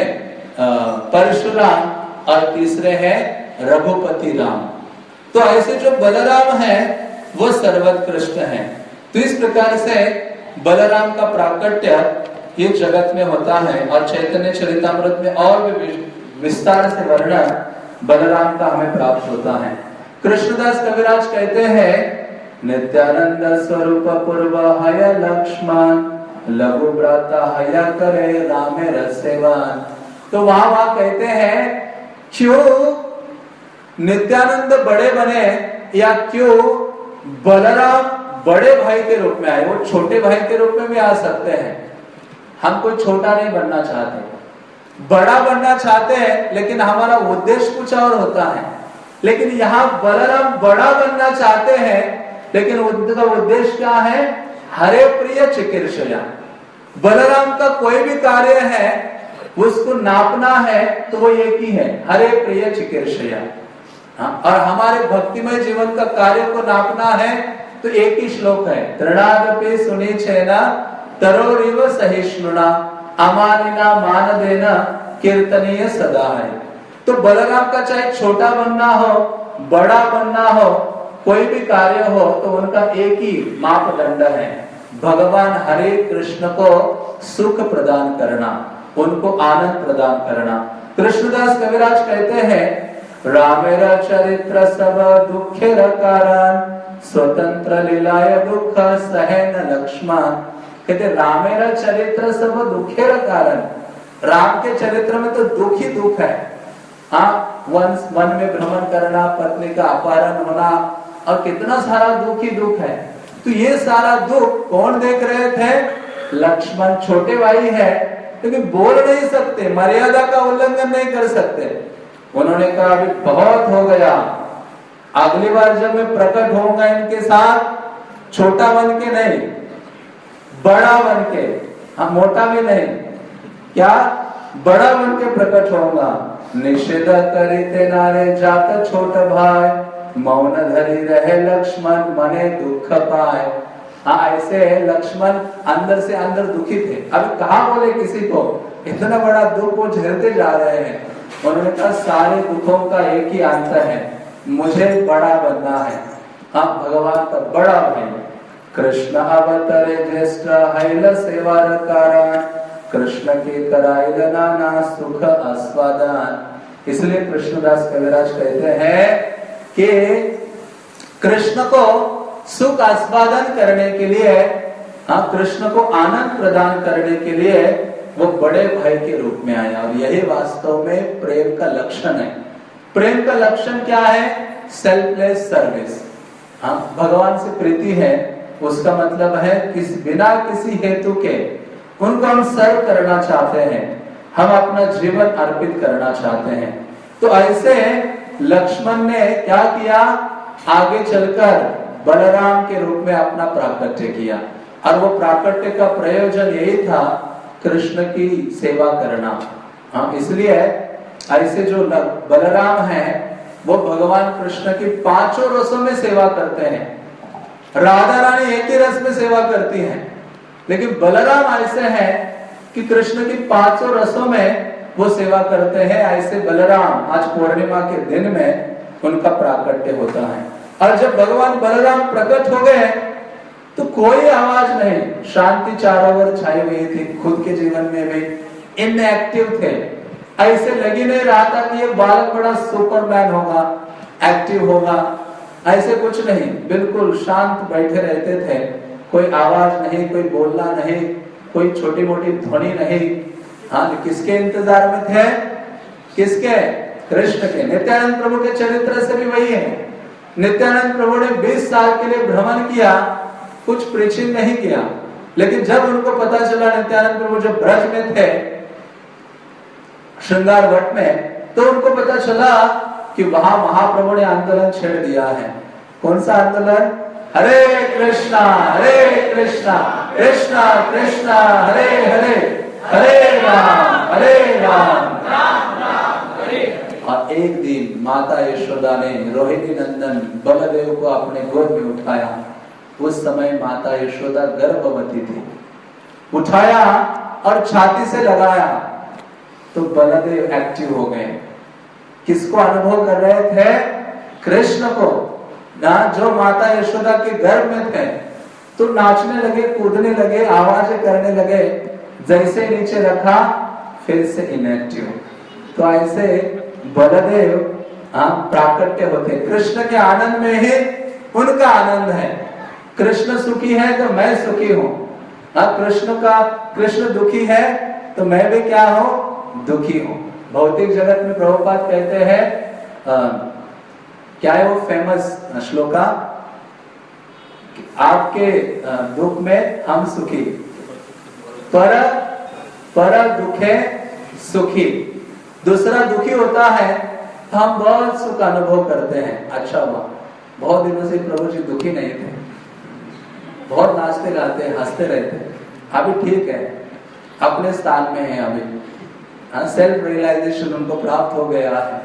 परशुराम और तीसरे है रघुपति राम। तो ऐसे जो बलराम है वो सर्वोत्कृष्ट है। तो इस प्रकार से बलराम का प्राकट्य ये जगत में होता है और चैतन्य चरितामृत में और भी विस्तार से वर्णन बलराम का हमें प्राप्त होता है। कृष्णदास कविराज कहते हैं नित्यानंद स्वरूप पूर्व हय लक्ष्मण लघु भ्राता हया करे रामे रसेवान। तो वहां वहां कहते हैं क्यों नित्यानंद बड़े बने या क्यों बलराम बड़े भाई के रूप में आए। वो छोटे भाई के रूप में भी आ सकते हैं। हम कोई छोटा नहीं बनना चाहते, बड़ा बनना चाहते हैं, लेकिन हमारा उद्देश्य कुछ और होता है। लेकिन यहाँ बलराम बड़ा बनना चाहते हैं, लेकिन उनका उद्देश्य क्या है, हरे प्रिय चिकीर्षया। बलराम का कोई भी कार्य है उसको नापना है तो वो एक ही है, हरे प्रिय चिकीर्षया। और हमारे भक्तिमय जीवन का कार्य को नापना है तो एक ही श्लोक है, तृणादपि सुनी छेना तरोरिव सहिष्णुना अमानिना मान देना कीर्तनीय सदा है। तो बलराम का चाहे छोटा बनना हो बड़ा बनना हो, कोई भी कार्य हो, तो उनका एक ही मापदंड है, भगवान हरे कृष्ण को सुख प्रदान करना, उनको आनंद प्रदान करना। कृष्णदास कविराज कहते हैं रामेरा चरित्र सब दुखेर कारण स्वतंत्र लीलाय दुख सहन लक्ष्मण। कहते रामेरा चरित्र सब दुखेर कारण, राम के चरित्र में तो दुख ही दुख है। हाँ, वन वन में भ्रमण करना, पत्नी का अपहरण होना और कितना सारा दुख ही दुख है। तो ये सारा दुख कौन देख रहे थे, लक्ष्मण छोटे भाई है, लेकिन बोल नहीं सकते, मर्यादा का उल्लंघन नहीं कर सकते। उन्होंने कहा अभी बहुत हो गया, अगली बार जब मैं प्रकट होऊंगा इनके साथ छोटा बन के नहीं, बड़ा बन के, हाँ मोटा भी नहीं, क्या बड़ा बन के प्रकट होऊंगा। निषेध करिते नारे जात छोट भाई मौन धरी रहे लक्ष्मण मने दुख पाए। हाँ, ऐसे लक्ष्मण अंदर से अंदर दुखी थे। अब कहा बोले किसी को, इतना बड़ा दुख वो झेलते जा रहे हैं। उन्होंने कहा सारे दुखों का एक ही अंत है, मुझे बड़ा बनना है। हाँ, भगवान का बड़ा भाई कृष्ण अवतरे ज्येष्ठ हैल सेवार कारण कृष्ण के कराइल नाना सुख आस्वादन। इसलिए कृष्णदास कविराज कहते हैं कि कृष्ण को सुख आस्वादन करने के लिए, हाँ कृष्ण को आनंद प्रदान करने के लिए वो बड़े भाई के रूप में आया। और यही वास्तव में प्रेम का लक्षण है। प्रेम का लक्षण क्या है, सेल्फलेस सर्विस। हाँ, भगवान से प्रीति है, उसका मतलब है किस बिना किसी हेतु के उनको हम सर्व करना चाहते हैं, हम अपना जीवन अर्पित करना चाहते हैं। तो ऐसे लक्ष्मण ने क्या किया, आगे चलकर बलराम के रूप में अपना प्राकट्य किया। और वो प्राकट्य का प्रयोजन यही था, कृष्ण की सेवा करना। हाँ, इसलिए ऐसे जो बलराम हैं वो भगवान कृष्ण की पांचों रसों में सेवा करते हैं। राधा रानी एक ही रस में सेवा करती हैं, लेकिन बलराम ऐसे हैं कि कृष्ण की पांचों रसों में वो सेवा करते हैं। ऐसे बलराम आज पूर्णिमा के दिन में उनका प्राकट्य होता है। और जब भगवान बलराम प्रकट हो गए तो कोई आवाज नहीं, शांति चारों ओर छाई हुई थी। खुद के जीवन में भी इनएक्टिव थे, ऐसे लगी नहीं रहा था कि ये बालक बड़ा सुपरमैन होगा, एक्टिव होगा, ऐसे कुछ नहीं, बिल्कुल शांत बैठे रहते थे। कोई आवाज नहीं, कोई बोलना नहीं, कोई छोटी मोटी ध्वनि नहीं। हाँ, किसके इंतजार में थे? किसके? कृष्ण के। नित्यानंद प्रभु के चरित्र से भी वही है। नित्यानंद प्रभु ने बीस साल के लिए भ्रमण किया, कुछ प्रीचिंग नहीं किया, लेकिन जब उनको पता चला, नित्यानंद प्रभु जब ब्रज में थे श्रृंगार वट में, तो उनको पता चला कि वहां महाप्रभु ने आंदोलन छेड़ दिया है। कौन सा आंदोलन? हरे कृष्णा हरे कृष्णा कृष्णा कृष्णा हरे हरे, हरे राम हरे राम राम राम हरे। और एक दिन माता यशोदा ने रोहिणी नंदन बलदेव को अपने गोद में उठाया। उस समय माता यशोदा गर्भवती थी। उठाया और छाती से लगाया तो बलदेव एक्टिव हो गए। किसको अनुभव कर रहे थे? कृष्ण को ना, जो माता यशोदा के गर्भ में थे तो नाचने लगे, कूदने लगे, आवाजें करने लगे। जैसे नीचे रखा फिर से इनएक्टिव। तो ऐसे बलदेव प्राकट्य होते। कृष्ण के आनंद में ही उनका आनंद है। कृष्ण सुखी है तो मैं सुखी हूँ। कृष्ण का कृष्ण दुखी है तो मैं भी क्या हूँ? दुखी हूँ। भौतिक जगत में प्रभुपाद कहते हैं, आ, क्या है वो फेमस श्लोका, आपके दुख में हम सुखी, पर पर दुखे सुखी। दूसरा दुखी होता है तो हम बहुत सुख अनुभव करते हैं। अच्छा हुआ बहुत दिनों से प्रभु जी दुखी नहीं थे, बहुत नाचते गाते हंसते रहते, अभी ठीक है, अपने स्थान में है। अभी सेल्फ रियलाइजेशन उनको प्राप्त हो गया है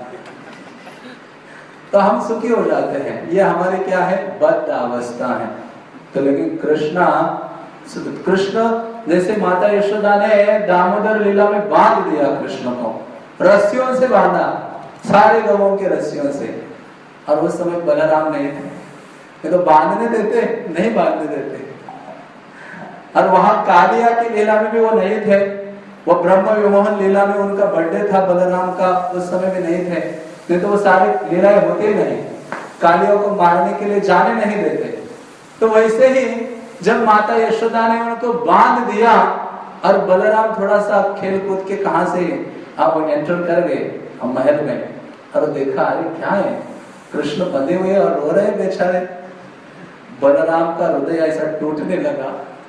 तो हम सुखी हो जाते हैं। ये हमारी क्या है? बद्ध अवस्था है। तो लेकिन कृष्णा कृष्ण जैसे माता यशोदा ने दामोदर लीला में बांध दिया कृष्ण को, रस्सियों से बांधा, सारे गवों के रस्सियों से। और उस समय बलराम नहीं थे, ये तो बांधने देते नहीं, बांधने देते। और वहां कालिया की लीला में भी वो नहीं थे। वो ब्रह्म विमोहन लीला में उनका बर्थडे था बलराम का, उस समय भी नहीं थे। नहीं तो वो सारी लीलाएं होती नहीं, कालियों को मारने के लिए जाने नहीं देते। तो वैसे ही जब माता यशोदा ने उनको बांध दिया और बलराम थोड़ा सा खेल कूद के कहां से आप एंटर कर गए महल में, और देखा अरे क्या है, कृष्ण बंधे हुए और रो रहे बेचारे। बलराम का हृदय ऐसा टूटने लगा।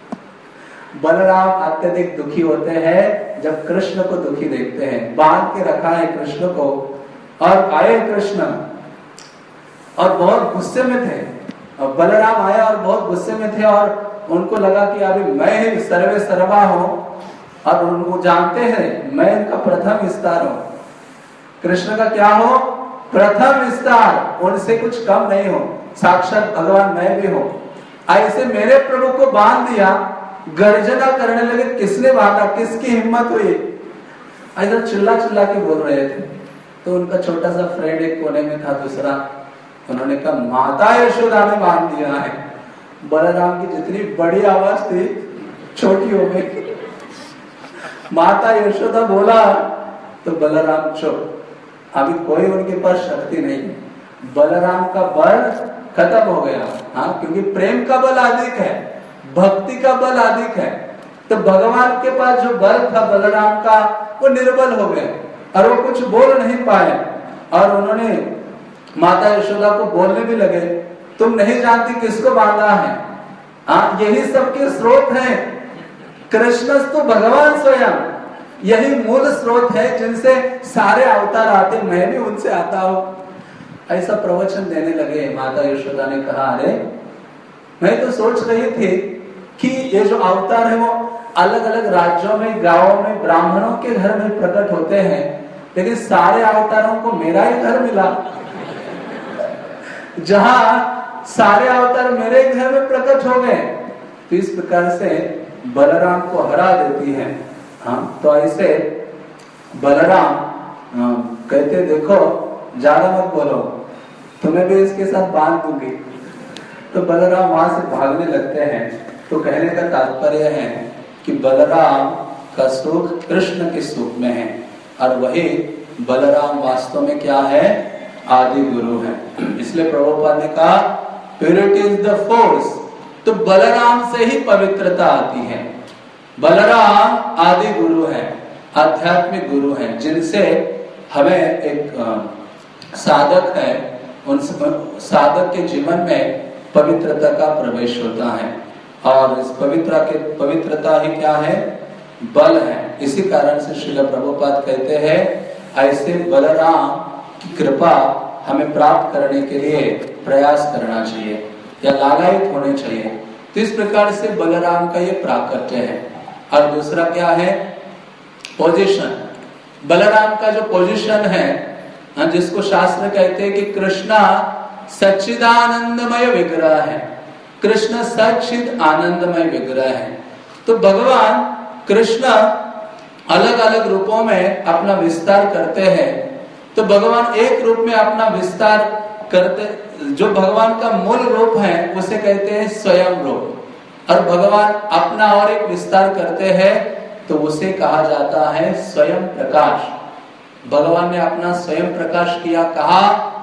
बलराम अत्यधिक दुखी होते हैं जब कृष्ण को दुखी देखते हैं। बांध के रखा है कृष्ण को और आए कृष्ण और बहुत गुस्से में थे। और बलराम आया और बहुत गुस्से में थे और उनको लगा कि अभी मैं ही सर्वे सर्वा हूं और उनको जानते हैं मैं इनका प्रथम विस्तार हूं। कृष्ण का क्या हो? प्रथम विस्तार, उनसे कुछ कम नहीं हो, साक्षात भगवान मैं भी हूं। ऐसे मेरे प्रभु को बांध दिया, गर्जना करने लगे। किसने बांधा? किसकी हिम्मत हुई? ऐसा चिल्ला चिल्ला के बोल रहे थे। तो उनका छोटा सा फ्रेंड एक कोने में था, दूसरा, उन्होंने कहा माता यशोदा ने बांध दिया है। बलराम की जितनी बड़ी आवाज थी छोटी हो गई। माता यशोदा बोला तो बलराम चुप। अभी कोई उनके पास शक्ति नहीं। बलराम का बल खत्म हो गया। हाँ, क्योंकि प्रेम का बल अधिक है, भक्ति का बल अधिक है। तो भगवान के पास जो बल था बलराम का, वो निर्बल हो गए और वो कुछ बोल नहीं पाए। और उन्होंने माता यशोदा को बोलने भी लगे, तुम नहीं जानती किसको बांधा है। हाँ, यही सबके स्रोत हैं। कृष्ण तो भगवान स्वयं, यही मूल स्रोत है जिनसे सारे अवतार आते, मैं भी उनसे आता हूँ। ऐसा प्रवचन देने लगे। माता यशोदा ने कहा अरे मैं तो सोच रही थी कि ये जो अवतार है वो अलग अलग राज्यों में, गांवों में, ब्राह्मणों के घर में प्रकट होते हैं, लेकिन सारे अवतारों को मेरा ही घर मिला। जहां सारे अवतार मेरे घर में प्रकट हो गए। तो इस प्रकार से बलराम को हरा देती है। हाँ, तो ऐसे बलराम कहते देखो ज्यादा मत बोलो, तुम्हें भी इसके साथ बांध दूंगी। तो बलराम वहां से भागने लगते हैं। तो कहने का तात्पर्य है कि बलराम का सुख कृष्ण के सुख में है, और वही बलराम वास्तव में क्या है, आदि गुरु है। इसलिए प्रभुपाद ने कहा प्यूरिटी इज द फोर्स। तो बलराम से ही पवित्रता आती है। बलराम आदि गुरु है, आध्यात्मिक गुरु है, जिनसे हमें एक साधक है, उन साधक के जीवन में पवित्रता का प्रवेश होता है। और इस पवित्रता के पवित्रता ही क्या है, बल है। इसी कारण से श्रील प्रभुपाद कहते हैं ऐसे बलराम की कृपा हमें प्राप्त करने के लिए प्रयास करना चाहिए या लालायित होने चाहिए। तो इस प्रकार से बलराम का ये प्राकट्य है। और दूसरा क्या है, पोजीशन। बलराम का जो पोजीशन है, जिसको शास्त्र कहते हैं कि कृष्णा सच्चिदानंदमय विग्रह है, कृष्ण सच्चिद आनंदमय विग्रह है। तो भगवान कृष्ण अलग अलग रूपों में अपना विस्तार करते हैं। तो भगवान एक रूप में अपना विस्तार करते, जो भगवान का मूल रूप है उसे कहते हैं स्वयं रूप, और भगवान अपना और एक विस्तार करते हैं तो उसे कहा जाता है स्वयं प्रकाश। भगवान ने अपना स्वयं प्रकाश किया, कहा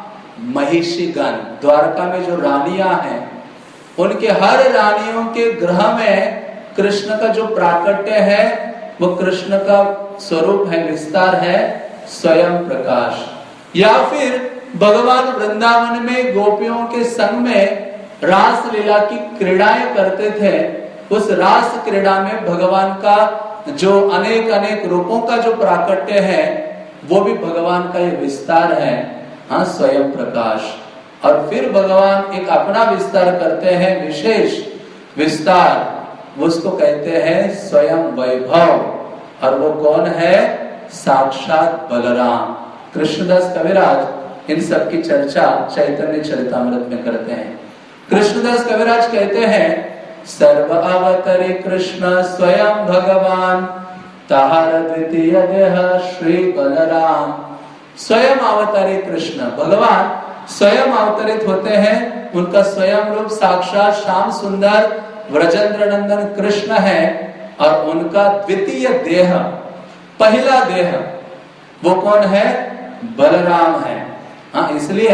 महिषीगण, द्वारका में जो रानियां हैं उनके हर रानियों के ग्रह में कृष्ण का जो प्राकट्य है वो कृष्ण का स्वरूप है, विस्तार है स्वयं प्रकाश। या फिर भगवान वृंदावन में गोपियों के संग में रास लीला की क्रीड़ाएं करते थे। उस रास क्रीड़ा में भगवान का जो अनेक अनेक रूपों का जो प्राकट्य है वो भी भगवान का ये विस्तार है, हाँ, स्वयं प्रकाश। और फिर भगवान एक अपना विस्तार करते हैं, विशेष विस्तार, उसको कहते हैं स्वयं वैभव। और वो कौन है, साक्षात बलराम। कृष्णदास कविराज इन सब की चर्चा चैतन्य चरितामृत में करते हैं। कृष्णदास कविराज कहते हैं सर्व अवतरी कृष्ण स्वयं भगवान, ताहार द्वितीय देह श्री बलराम। स्वयं अवतरी कृष्ण, भगवान स्वयं अवतरित होते हैं। उनका स्वयं रूप साक्षात श्याम सुंदर व्रजेंद्र नंदन कृष्ण है, और उनका द्वितीय देह, पहला देह, वो कौन है, बलराम है। हाँ, इसलिए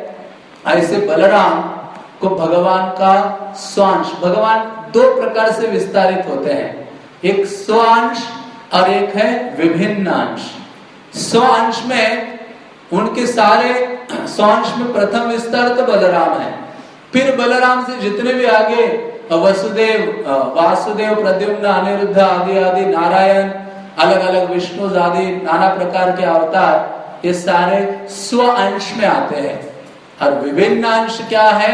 ऐसे बलराम को भगवान का स्वांश, भगवान दो प्रकार से विस्तारित होते हैं, एक स्वांश और एक है विभिन्न अंश। स्वांश में उनके सारे, स्वांश में प्रथम विस्तार तो बलराम है, फिर बलराम से जितने भी आगे वसुदेव, वासुदेव, प्रद्युम्न, अनिरुद्ध आदि आदि, नारायण, अलग अलग विष्णु आदि नाना प्रकार के अवतार, ये सारे स्व अंश में आते हैं। और विभिन्न अंश क्या है,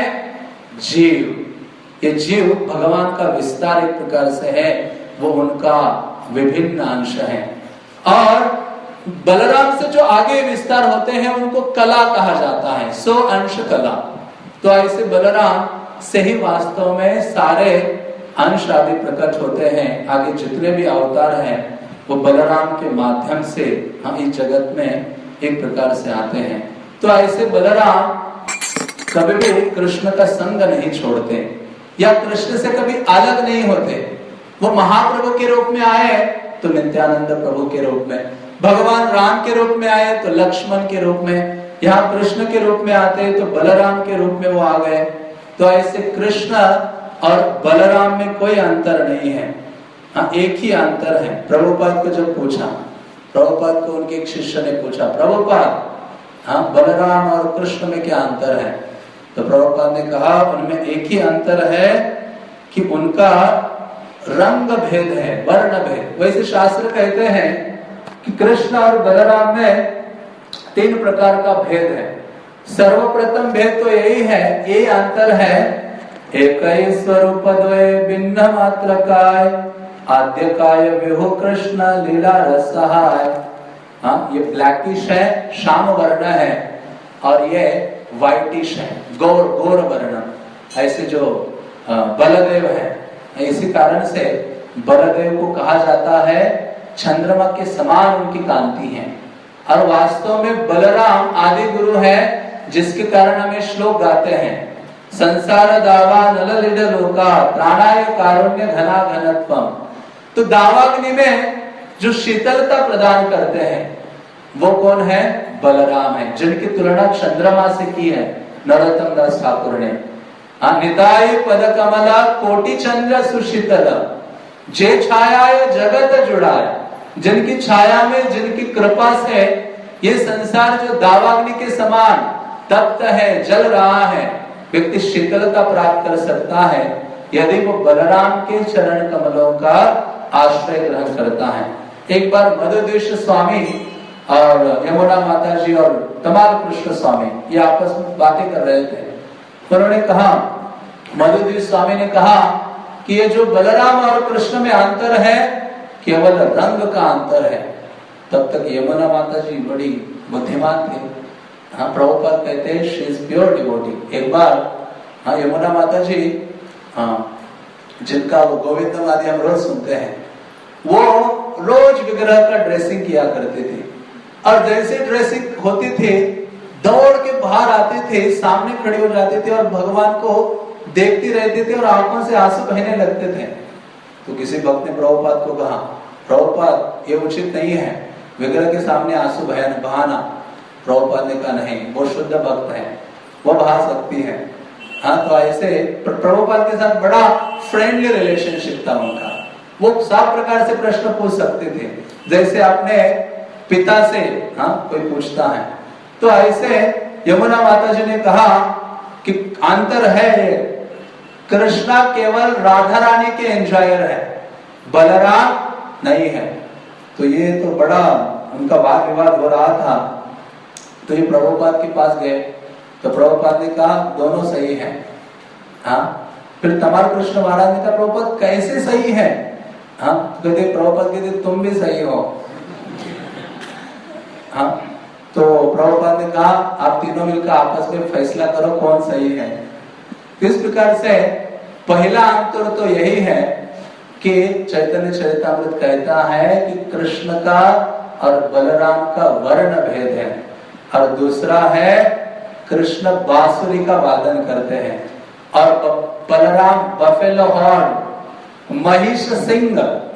जीव। ये जीव भगवान का विस्तार एक प्रकार से है, वो उनका विभिन्न अंश है। और बलराम से जो आगे विस्तार होते हैं उनको कला कहा जाता है, सो अंश कला। तो ऐसे बलराम से ही वास्तव में सारे अंश आदि प्रकट होते हैं। आगे जितने भी अवतार हैं वो बलराम के माध्यम से हम इस जगत में एक प्रकार से आते हैं। तो ऐसे बलराम कभी भी कृष्ण का संग नहीं छोड़ते या कृष्ण से कभी अलग नहीं होते। वो महाप्रभु के रूप में आए तो नित्यानंद प्रभु के रूप में, भगवान राम के रूप में आए तो लक्ष्मण के रूप में, यहाँ कृष्ण के रूप में आते तो बलराम के रूप में वो आ गए। तो ऐसे कृष्ण और बलराम में कोई अंतर नहीं है, हाँ, एक ही अंतर है। प्रभुपाद को जब पूछा, प्रभुपाद को उनके एक शिष्य ने पूछा, प्रभुपाद, हाँ, बलराम और कृष्ण में क्या अंतर है? तो प्रभुपाद ने कहा उनमें एक ही अंतर है कि उनका रंग भेद है, वर्ण भेद। वैसे शास्त्र कहते हैं कि कृष्ण और बलराम में तीन प्रकार का भेद है। सर्वप्रथम भेद तो यही है, ये अंतर है, एक ही स्वरूप द्वय भिन्न मात्र काय, आद्य काय विहु कृष्ण लीला रसहाय। हाँ, ये ब्लैकिश है, श्याम वर्ण है, और ये व्हाइटिश है, गौर गौर वर्ण। ऐसे जो बलदेव है, इसी कारण से बलदेव को कहा जाता है चंद्रमा के समान उनकी कांति है। और वास्तव में बलराम आदि गुरु है, जिसके कारण हमें श्लोक गाते हैं, संसार दावा नललिड लोका प्राणाय कारुण्य घना घनत्वम। तो दावाग्नि में जो शीतलता प्रदान करते हैं वो कौन है? बलराम है, जिनकी तुलना चंद्रमा से की है नरोत्तम दास ठाकुर ने। निताय पद कमला कोटि चंद्र सुशीतल, जे छाया जगत जुड़ाए, जिनकी छाया में, जिनकी कृपा से ये संसार जो दावाग्नि के समान तप्त है, जल रहा है, व्यक्ति शीतलता प्राप्त कर सकता है यदि वो बलराम के चरण कमलों का आश्रय ग्रहण करता है। एक बार मधुदेश स्वामी और यमुना माता जी और तमाल कृष्ण स्वामी ये आपस में बातें कर रहे थे। उन्होंने कहा, मधुदेश स्वामी ने कहा कि ये जो बलराम और कृष्ण में अंतर है केवल रंग का अंतर है। तब तक यमुना माता जी बड़ी बुद्धिमान थी। हाँ, प्रभुपाद कहते हैं शी इज प्योर डिवोटी। एक बार हाँ यमुना माता जी, हाँ जिनका वो गोविंदम आदि हम रोज सुनते हैं, वो रोज विग्रह का ड्रेसिंग किया करते थे। और जैसे ड्रेसिंग होती थी दौड़ के बाहर आते थे, सामने खड़े हो जाते थे और भगवान को देखते रहते थे और आंखों से आंसू बहने लगते थे। तो किसी भक्त ने प्रभुपाद को कहा, प्रभुपाद ये उचित नहीं है विग्रह के सामने आंसू बहाना। प्रभुपाद ने कहा नहीं, वो शुद्ध भक्त है, वो बहा सकती है। हाँ, तो ऐसे प्रभुपाद के साथ बड़ा फ्रेंडली रिलेशनशिप था उनका। वो सब प्रकार से प्रश्न पूछ सकते थे, जैसे अपने पिता से हाँ कोई पूछता है। तो ऐसे यमुना माता जी ने कहा कि अंतर है, कृष्णा केवल राधा रानी के एंजॉयर है, बलराम नहीं है। तो ये तो बड़ा उनका वाद विवाद हो रहा था। तो ये प्रभुपाद के पास गए, तो प्रभुपाद ने कहा दोनों सही है। हाँ, फिर तमाल कृष्ण महाराज ने कहा प्रभुपाद कैसे सही है? हाँ, कहते प्रभुपाद कहते तुम भी सही हो। हाँ, तो प्रभुपाद ने कहा आप तीनों मिलकर आपस में फैसला करो कौन सही है। इस प्रकार से पहला अंतर तो यही है कि चैतन्य चरितामृत कहता है कि कृष्ण का और बलराम का वर्ण भेद है, और दूसरा है कृष्ण बांसुरी का वादन करते हैं और बलराम बफेलो हॉर्न महिष सिंह,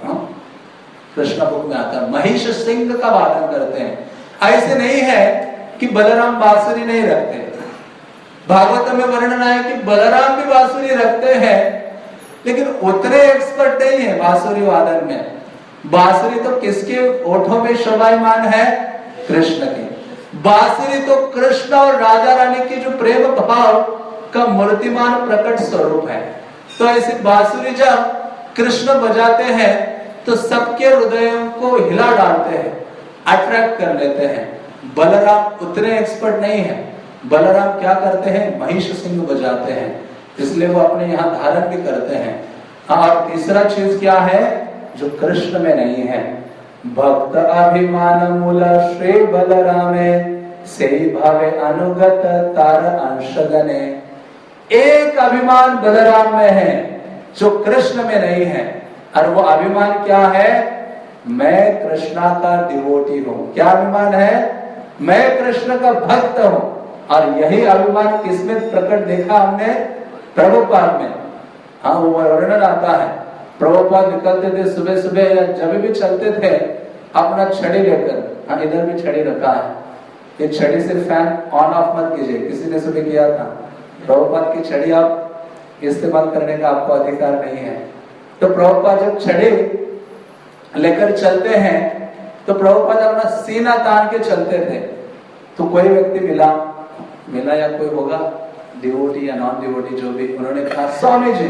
कृष्ण बुक में आता है, महिष सिंह का वादन करते हैं। ऐसे नहीं है कि बलराम बांसुरी नहीं रखते। भागवत में वर्णन है कि बलराम भी बांसुरी रखते हैं, लेकिन उतने एक्सपर्ट नहीं है बांसुरी वादन में। बांसुरी तो किसके ओठों में शोभायमान है? कृष्ण की। बांसुरी तो कृष्ण और राजा रानी की जो प्रेम भाव का मूर्तिमान प्रकट स्वरूप है। तो ऐसी बांसुरी जब कृष्ण बजाते हैं तो सबके हृदयों को हिला डालते हैं, अट्रैक्ट कर लेते हैं। बलराम उतने एक्सपर्ट नहीं है। बलराम क्या करते हैं? महिष सिंह बजाते हैं, इसलिए वो अपने यहाँ धारण भी करते हैं। और तीसरा चीज क्या है जो कृष्ण में नहीं है? भक्त अभिमान मूल श्री बलरामे से भावे अनुगत तार अंशगने। एक अभिमान बलराम में है जो कृष्ण में नहीं है, और वो अभिमान क्या है? मैं कृष्णा का डिवोटी हूँ। क्या अभिमान है? मैं कृष्ण का भक्त हूँ। और यही अभिमान किसमें प्रकट देखा हमने? प्रभुपाद में। हाँ, वो वर्णन आता है, प्रभुपाद निकलते थे सुबह सुबह या जब भी चलते थे अपना छड़ी लेकर। हाँ, इधर भी छड़ी रखा है, ये छड़ी से फैन ऑन ऑफ मत कीजिए, किसी ने सुबह किया था। प्रभुपाद की छड़ी आप इस्तेमाल करने का आपको अधिकार नहीं है। तो प्रभुपाद जब छड़ी लेकर चलते हैं तो प्रभुपाद अपना सीना तान के चलते थे। तो कोई व्यक्ति मिला मिला या कोई होगा डिवोटी या नॉन डिवोटी जो भी, उन्होंने कहा स्वामी जी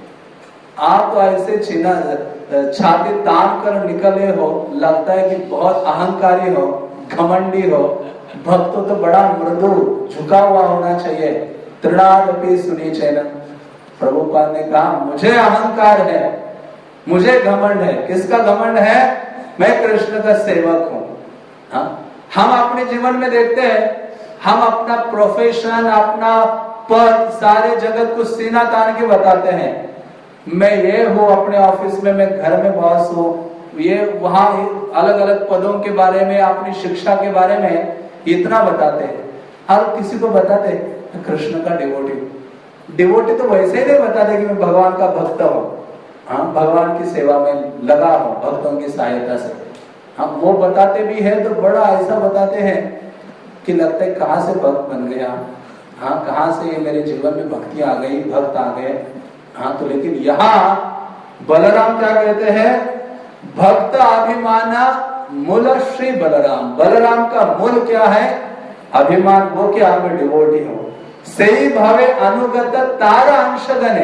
आप तो ऐसे छीना छाती तान कर निकले हो, लगता है कि बहुत अहंकारी हो, घमंडी हो। भक्तों तो बड़ा मृदु झुका हुआ होना चाहिए। तृणादपि सुनी चैन। प्रभुपाद ने कहा मुझे अहंकार है, मुझे घमंड है। किसका घमंड है? मैं कृष्ण का सेवक हूँ। हाँ? हम अपने जीवन में देखते हैं, हम अपना प्रोफेशन, अपना पद, सारे जगत को सीना तान के बताते हैं। मैं ये हूँ अपने ऑफिस में, मैं घर में बॉस हूँ, ये वहां अलग अलग पदों के बारे में, अपनी शिक्षा के बारे में इतना बताते हैं। और किसी को बताते कृष्ण का डिवोटी, डिवोटी तो वैसे ही नहीं बताते कि मैं भगवान का भक्त हूँ, हाँ भगवान की सेवा में लगा हूँ भक्तों की सहायता से। हाँ वो बताते भी है तो बड़ा ऐसा बताते हैं कि लगता है कहाँ से भक्त बन गया, हाँ कहाँ से ये मेरे जीवन में भक्ति आ गई, भक्त आ गए। हाँ तो लेकिन यहाँ बलराम क्या कहते हैं, भक्त अभिमाना मूल श्री बलराम। बलराम का मूल क्या है, अभिमान, वो क्या मैं डिवोटी हूँ। सही भावे अनुगत तारा अंश गणे।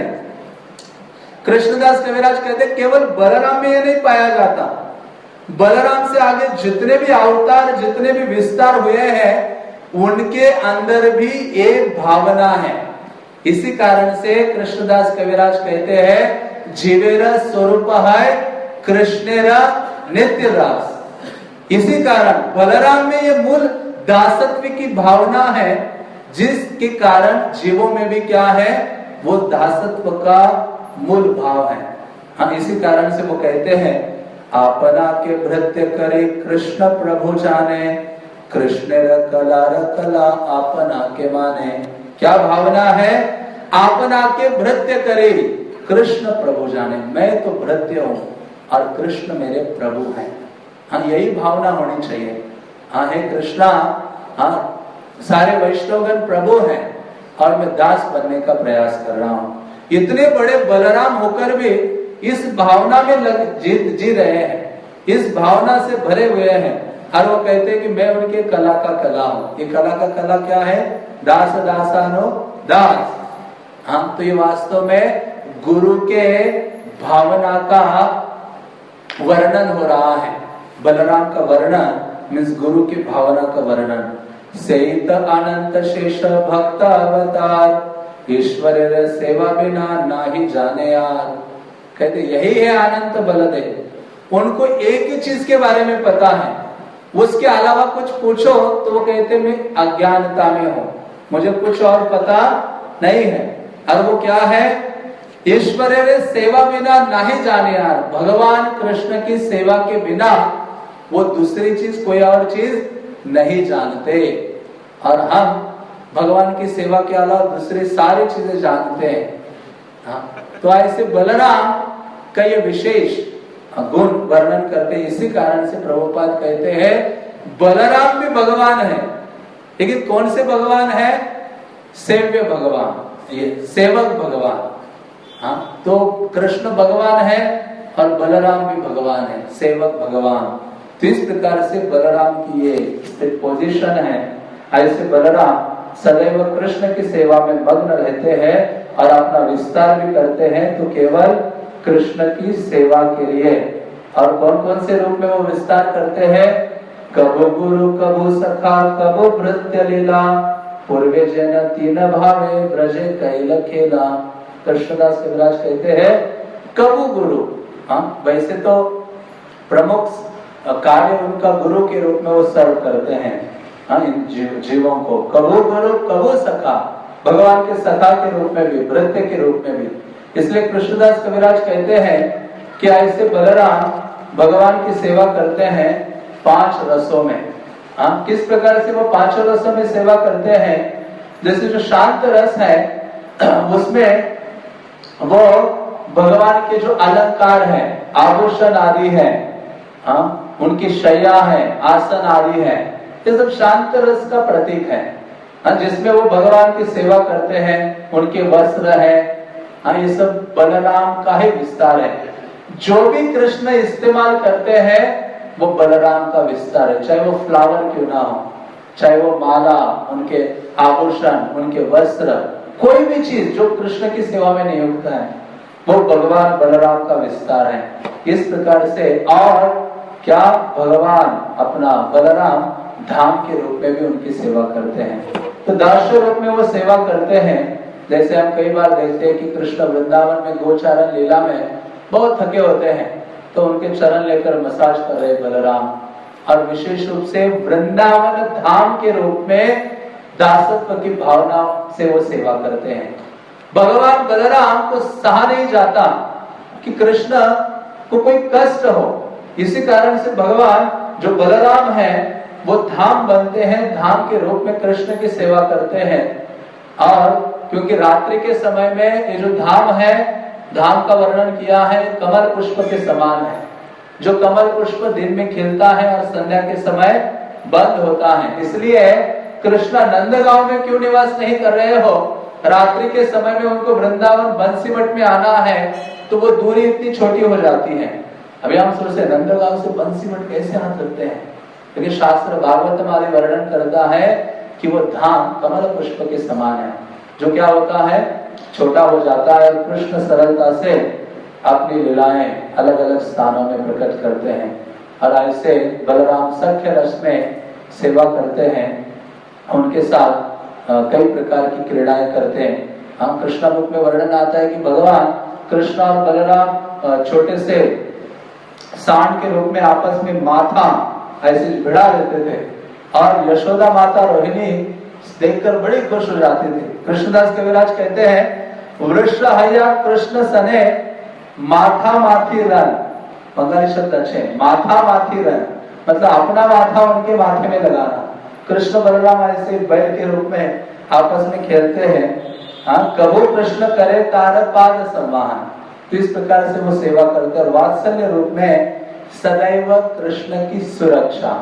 कृष्णदास कविराज कहते केवल बलराम में ये नहीं पाया जाता, बलराम से आगे जितने भी अवतार, जितने भी विस्तार हुए हैं, उनके अंदर भी एक भावना है। इसी कारण से कृष्णदास कविराज कहते हैं जीवेरा स्वरूप है कृष्णेरा नित्य दास। इसी कारण बलराम में ये मूल दासत्व की भावना है, जिसके कारण जीवों में भी क्या है, वो दासत्व का मूल भाव है। हाँ इसी कारण से वो कहते हैं आपना के भृत्य करे कृष्ण प्रभु जाने, कृष्ण कला कला आपना के माने। क्या भावना है, आपना के भृत्य करे कृष्ण प्रभु जाने, मैं तो भृत्य हूं और कृष्ण मेरे प्रभु हैं। हाँ यही भावना होनी चाहिए। हाँ हे कृष्णा, हाँ सारे वैष्णवगण प्रभु हैं और मैं दास बनने का प्रयास कर रहा हूं। इतने बड़े बलराम होकर भी इस भावना में लग जी, जी रहे हैं, इस भावना से भरे हुए हैं। और वो कहते हैं कि मैं उनके कला का कला हूं। ये कला का कला क्या है, दास दासानो दास। हाँ तो ये वास्तव में गुरु के भावना का वर्णन हो रहा है। बलराम का वर्णन मीन्स गुरु की भावना का वर्णन। सहित अनंत शेष भक्त अवतार, ईश्वर सेवा बिना ना ही जाने यार। कहते यही है अनंत बलदेव। उनको एक ही चीज के बारे में पता है, उसके अलावा कुछ पूछो तो वो कहते मैं अज्ञानता में हूं, मुझे कुछ और पता नहीं है। और वो क्या है, ईश्वर सेवा बिना ना ही जाने यार। भगवान कृष्ण की सेवा के बिना वो दूसरी चीज, कोई और चीज नहीं जानते। और हम भगवान की सेवा के अलावा दूसरी सारी चीजें जानते हैं। हाँ तो ऐसे बलराम का ये विशेष गुण वर्णन करते हैं। इसी कारण से प्रभुपाद कहते हैं बलराम भी भगवान है, लेकिन कौन से भगवान है, सेव्य भगवान, ये सेवक भगवान। हाँ तो कृष्ण भगवान है और बलराम भी भगवान है, सेवक भगवान। तो इस प्रकार से बलराम की ये पोजीशन है। ऐसे बलराम सदैव कृष्ण की सेवा में मग्न रहते हैं और अपना विस्तार भी करते हैं तो केवल कृष्ण की सेवा के लिए। और कौन कौन से रूप में वो विस्तार करते हैं, कबो गुरु कबो सखा कबो भृत्य लीला, पूर्वे जन तीन भावे ब्रजे कैल खेला। कृष्णदास कविराज कहते हैं कबो गुरु। हाँ वैसे तो प्रमुख कार्य उनका गुरु के रूप में वो सर्व करते हैं हाँ इन जीव, जीवों को। कबो गुरु कबो सखा, भगवान के सखा के रूप में भी, भृत्य के रूप में भी। इसलिए कृष्णदास कविराज कहते हैं कि ऐसे बलराम भगवान की सेवा करते हैं पांच रसों में। हाँ किस प्रकार से वो पांचों रसों में सेवा करते हैं, जैसे जो शांत रस है उसमें वो भगवान के जो अलंकार है, आभूषण आदि है, हाँ उनकी शैया है, आसन आदि है, ये सब शांत रस का प्रतीक है। हाँ जिसमें वो भगवान की सेवा करते हैं, उनके वस्त्र है, हाँ ये सब बलराम का ही विस्तार है। जो भी कृष्ण इस्तेमाल करते हैं वो बलराम का विस्तार है। चाहे वो फ्लावर क्यों ना हो, चाहे वो माला, उनके आभूषण, उनके वस्त्र, कोई भी चीज जो कृष्ण की सेवा में नियुक्त है वो भगवान बलराम का विस्तार है। इस प्रकार से और क्या भगवान अपना बलराम धाम के रूप में भी उनकी सेवा करते हैं। तो दास्य रूप में वो सेवा करते हैं। जैसे हम कई बार देखते हैं कि कृष्ण वृंदावन में गोचारण लीला में बहुत थके होते हैं तो उनके चरण लेकर मसाज कर रहे बलराम, और विशेष रूप से वृंदावन धाम के रूप में दासत्व की भावना से वो सेवा करते हैं। भगवान बलराम को सहा नहीं जाता कि कृष्ण को कोई कष्ट हो, इसी कारण से भगवान जो बलराम है वो धाम बनते हैं, धाम के रूप में कृष्ण की सेवा करते हैं। और क्योंकि रात्रि के समय में ये जो धाम है, धाम का वर्णन किया है, कमल पुष्प के समान है। जो कमल पुष्प दिन में खिलता है और संध्या के समय बंद होता है। इसलिए कृष्ण नंदगांव में क्यों निवास नहीं कर रहे हो? रात्रि के समय में उनको वृंदावन बंसीमठ में आना है तो वो दूरी इतनी छोटी हो जाती है। अभी हम सोचते नंदगांव से बंसीमठ कैसे आ सकते हैं, लेकिन शास्त्र भागवत आदि वर्णन करता है कि वो धाम कमल पुष्प के समान है, जो क्या होता है, छोटा हो जाता है। और कृष्ण सरलता से अपनी लीलाएं अलग अलग स्थानों में प्रकट करते हैं। और ऐसे बलराम सख्य रस में सेवा करते हैं, उनके साथ कई प्रकार की क्रीड़ाएं करते हैं। हम कृष्ण बुक में वर्णन आता है कि भगवान कृष्ण और बलराम छोटे से सांड के रूप में आपस में माथा ऐसे भिड़ा देते थे, और यशोदा माता रोहिणी देखकर बड़ी खुश हो जाती थी। कृष्णदास कविराज कहते हैं, वृष हया कृष्ण सने माथा माथी रन, बंगाली शब्द अच्छे, माथा माथी रन मतलब अपना माथा उनके माथे में लगाना। कृष्ण बलराम ऐसे बैल के रूप में आपस में खेलते हैं। हाँ, कबो कृष्ण करे तार पाद सम्मान, तो इस प्रकार से वो सेवा करते हैं। वात्सल्य रूप में सदैव कृष्ण की सुरक्षा।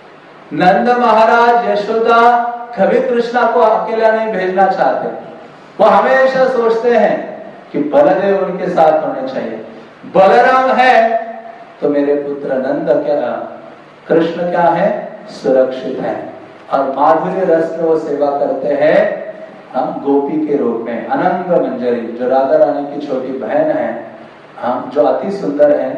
नंद महाराज यशोदा कभी कृष्णा को अकेला नहीं भेजना चाहते, वो हमेशा सोचते हैं कि बलदेव उनके साथ होने चाहिए। बलराम है तो मेरे पुत्र नंद क्या, कृष्ण क्या है, सुरक्षित है। और माधुर्य रस में वो सेवा करते हैं हम गोपी के रूप में। अनंग मंजरी जो राधा रानी की छोटी बहन है, हम जो अति सुंदर है,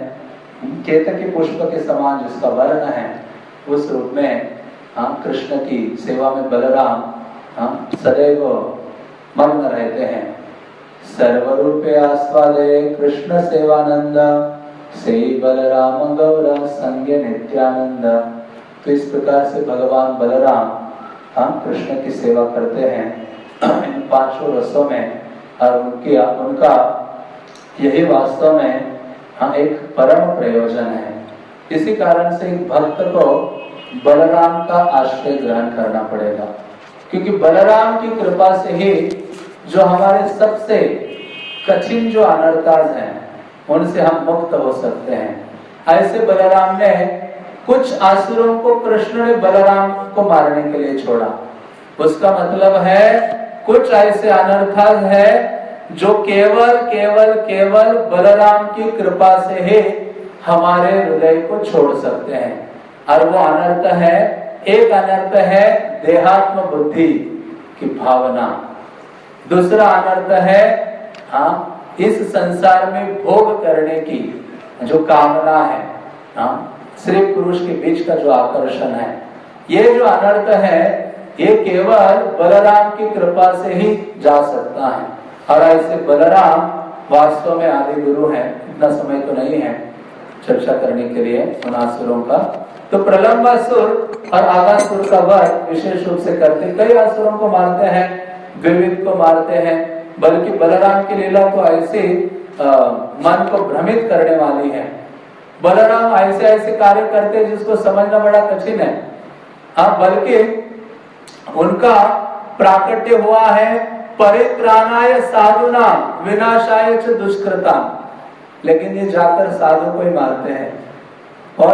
केतकी पुष्प के समान जिसका वर्ण है, उस रूप में हम कृष्ण की सेवा में बलराम हम सदैव मग्न रहते हैं। सर्वरूपे आस्वादे कृष्ण सेवानंद, से बलराम गौर संगे नित्यानंद। तो इस प्रकार से भगवान बलराम हम कृष्ण की सेवा करते हैं इन पांचों रसों में। और उनकी उनका यही वास्तव में हाँ एक परम प्रयोजन है। इसी कारण से एक भक्त को बलराम का आश्रय ग्रहण करना पड़ेगा, क्योंकि बलराम की कृपा से ही जो हमारे सबसे कठिन जो अनर्थाज हैं उनसे हम मुक्त हो सकते हैं। ऐसे बलराम ने कुछ आसुरों को कृष्ण ने बलराम को मारने के लिए छोड़ा। उसका मतलब है कुछ ऐसे अनर्थाज है जो केवल केवल केवल बलराम की कृपा से ही हमारे हृदय को छोड़ सकते हैं। और वो अनर्थ है, एक अनर्थ है देहात्म बुद्धि की भावना, दूसरा अनर्थ है हाँ इस संसार में भोग करने की जो कामना है, हाँ स्त्री पुरुष के बीच का जो आकर्षण है। ये जो अनर्थ है ये केवल बलराम की कृपा से ही जा सकता है। और ऐसे बलराम वास्तव में आदि गुरु हैं। इतना समय तो नहीं है चर्चा करने के लिए उन असुरों का। तो प्रलंबासुर और आगासुर का वध विशेष रूप से करते, कई असुरों को मारते हैं, विविध को मारते हैं। बल्कि बलराम की लीला तो ऐसी मन को भ्रमित करने वाली है। बलराम ऐसे ऐसे कार्य करते हैं जिसको समझना बड़ा कठिन है। हाँ, बल्कि उनका प्राकट्य हुआ है परित्राणाय साधुना विनाशाय च दुष्कृता, लेकिन ये जाकर साधु को ही मारते हैं। और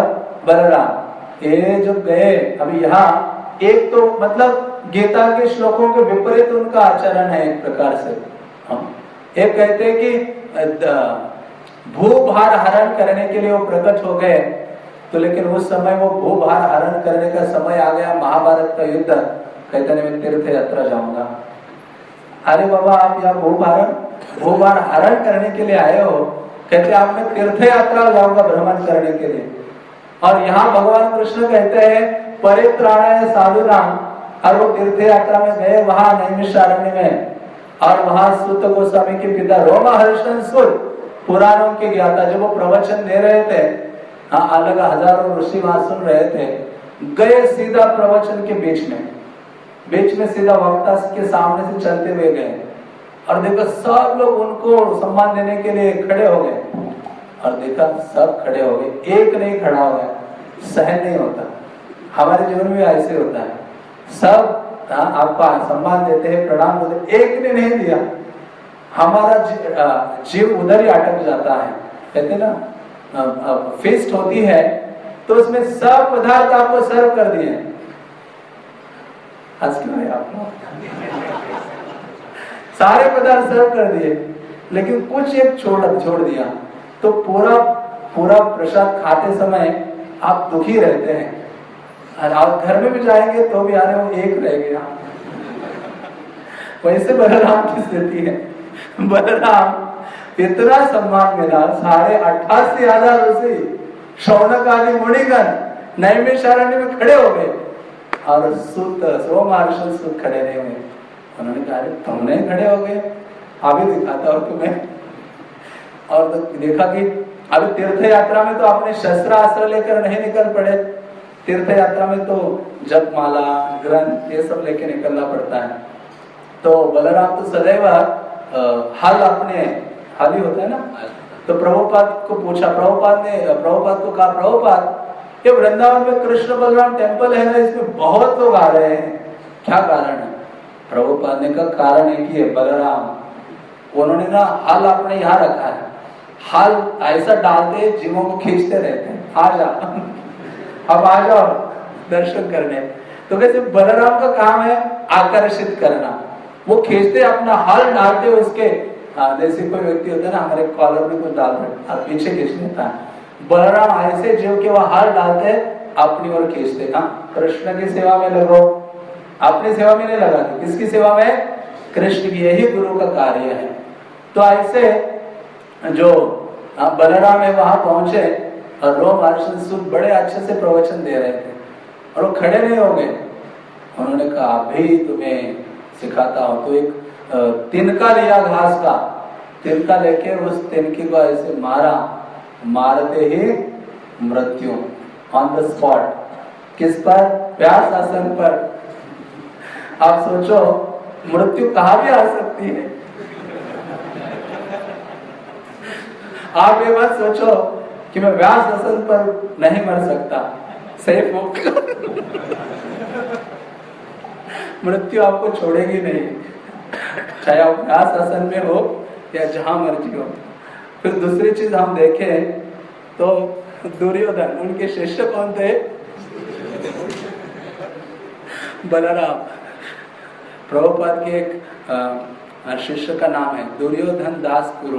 बलराम ये जो गए अभी यहाँ, एक तो मतलब गीता के श्लोकों के विपरीत उनका आचरण है एक प्रकार से। हम एक कहते हैं कि भूभार हरण करने के लिए वो प्रकट हो गए, तो लेकिन उस समय वो भूभार हरण करने का समय आ गया, महाभारत का युद्ध। कहते हैं मैं तीर्थ यात्रा जाऊंगा। अरे बाबा, आप यहाँ भूभार भूभार हरण करने के लिए आए हो, कहते आप मैं तीर्थ यात्रा जाऊंगा भ्रमण करने के लिए। और यहाँ भगवान कृष्ण कहते हैं परित्राणाय साधुनाम, और वो तीर्थ यात्रा में गए वहां नैमिषारण्य में। और वहां सूत गोस्वामी के पिता रोमहर्षण सूत पुराणों के ज्ञाता जब वो प्रवचन दे रहे थे, हाँ अलग हजारों ऋषि वहां सुन रहे थे, गए सीधा प्रवचन के बीच में बीच में सीधा वक्ता के सामने से चलते हुए गए। और देखो सब लोग उनको सम्मान देने के लिए खड़े हो गए। और देखा सब खड़े हो गए, एक नहीं खड़ा हो गया, सहन नहीं होता। हमारे जीवन में ऐसे होता है, सब आपका सम्मान देते हैं, प्रणाम देते, एक ने नहीं दिया, हमारा जीव उधर ही अटक जाता है। कहते ना फेस्ट होती है तो उसमें सब पदार्थ आपको सर्व कर दिए, आज क्यों है आप सारे पदार्थ सर्व कर दिए, लेकिन कुछ एक छोड़ छोड़ दिया, तो पूरा पूरा प्रसाद खाते समय आप दुखी रहते हैं। और आप घर में भी जाएंगे तो भी आ रहे हो, एक रह गया। वैसे बलराम की स्थिति है, बलराम इतना सम्मान मिला, साढ़े अट्ठासी हजार ऋषि शौनक आदि मुनिगण नैमिषारण्य में खड़े हो गए और सुत सोमहर्षि सुत खड़े रहे हुए। उन्होंने कहा तुम नहीं खड़े हो गए, अभी दिखाता हूं तुम्हें। और तो देखा कि अभी तीर्थ यात्रा में तो अपने शस्त्र अस्त्र लेकर नहीं निकल पड़े, तीर्थ यात्रा में तो जपमाला ग्रंथ ये सब लेके निकलना पड़ता है। तो बलराम तो सदैव हल अपने हल ही होता है ना, तो प्रभुपाद को पूछा, प्रभुपाद ने प्रभुपाद को कहा प्रभुपाद ये वृंदावन में कृष्ण बलराम टेम्पल है ना, इसमें बहुत लोग आ रहे हैं, क्या कारण है? प्रभुपाद ने कहा कारण है कि बलराम उन्होंने ना हल अपने यहाँ रखा है, हल ऐसा डालते जीवों को खींचते रहते हैं, आ जा अब आ जाओ दर्शन करने। तो कैसे बलराम का काम है आकर्षित करना, वो खींचते अपना हल डालते उसके, जैसे कोई व्यक्ति होता है ना हमारे कॉलर में कुछ डाल रहे और पीछे खींच लेता है, बलराम ऐसे जीव के वह हल डालते अपनी ओर खींचते। हाँ, कृष्ण की सेवा में लगो, अपनी सेवा में नहीं लगाते, किसकी सेवा में? कृष्ण की, यही गुरु का कार्य है। तो ऐसे जो बलराम है वहां पहुंचे और रोमहर्षि सुत बड़े अच्छे से प्रवचन दे रहे थे और वो खड़े नहीं हो गए। उन्होंने कहा अभी तुम्हें सिखाता हूं। तो एक तिनका लिया घास का, तिनका लेके उस तिनके को ऐसे मारा, मारते ही मृत्यु ऑन द स्पॉट। किस पर? व्यास आसन पर। आप सोचो मृत्यु कहां भी आ सकती है। आप ये बात सोचो कि मैं व्यास आसन पर नहीं मर सकता, सेफ हो मृत्यु आपको छोड़ेगी नहीं, चाहे आप व्यास आसन में हो या जहां मर्जी हो। फिर दूसरी चीज हम देखें तो दुर्योधन, उनके शिष्य कौन थे? बलराम। प्रभुपाद के एक शिष्य का नाम है दुर्योधन दास गुरु।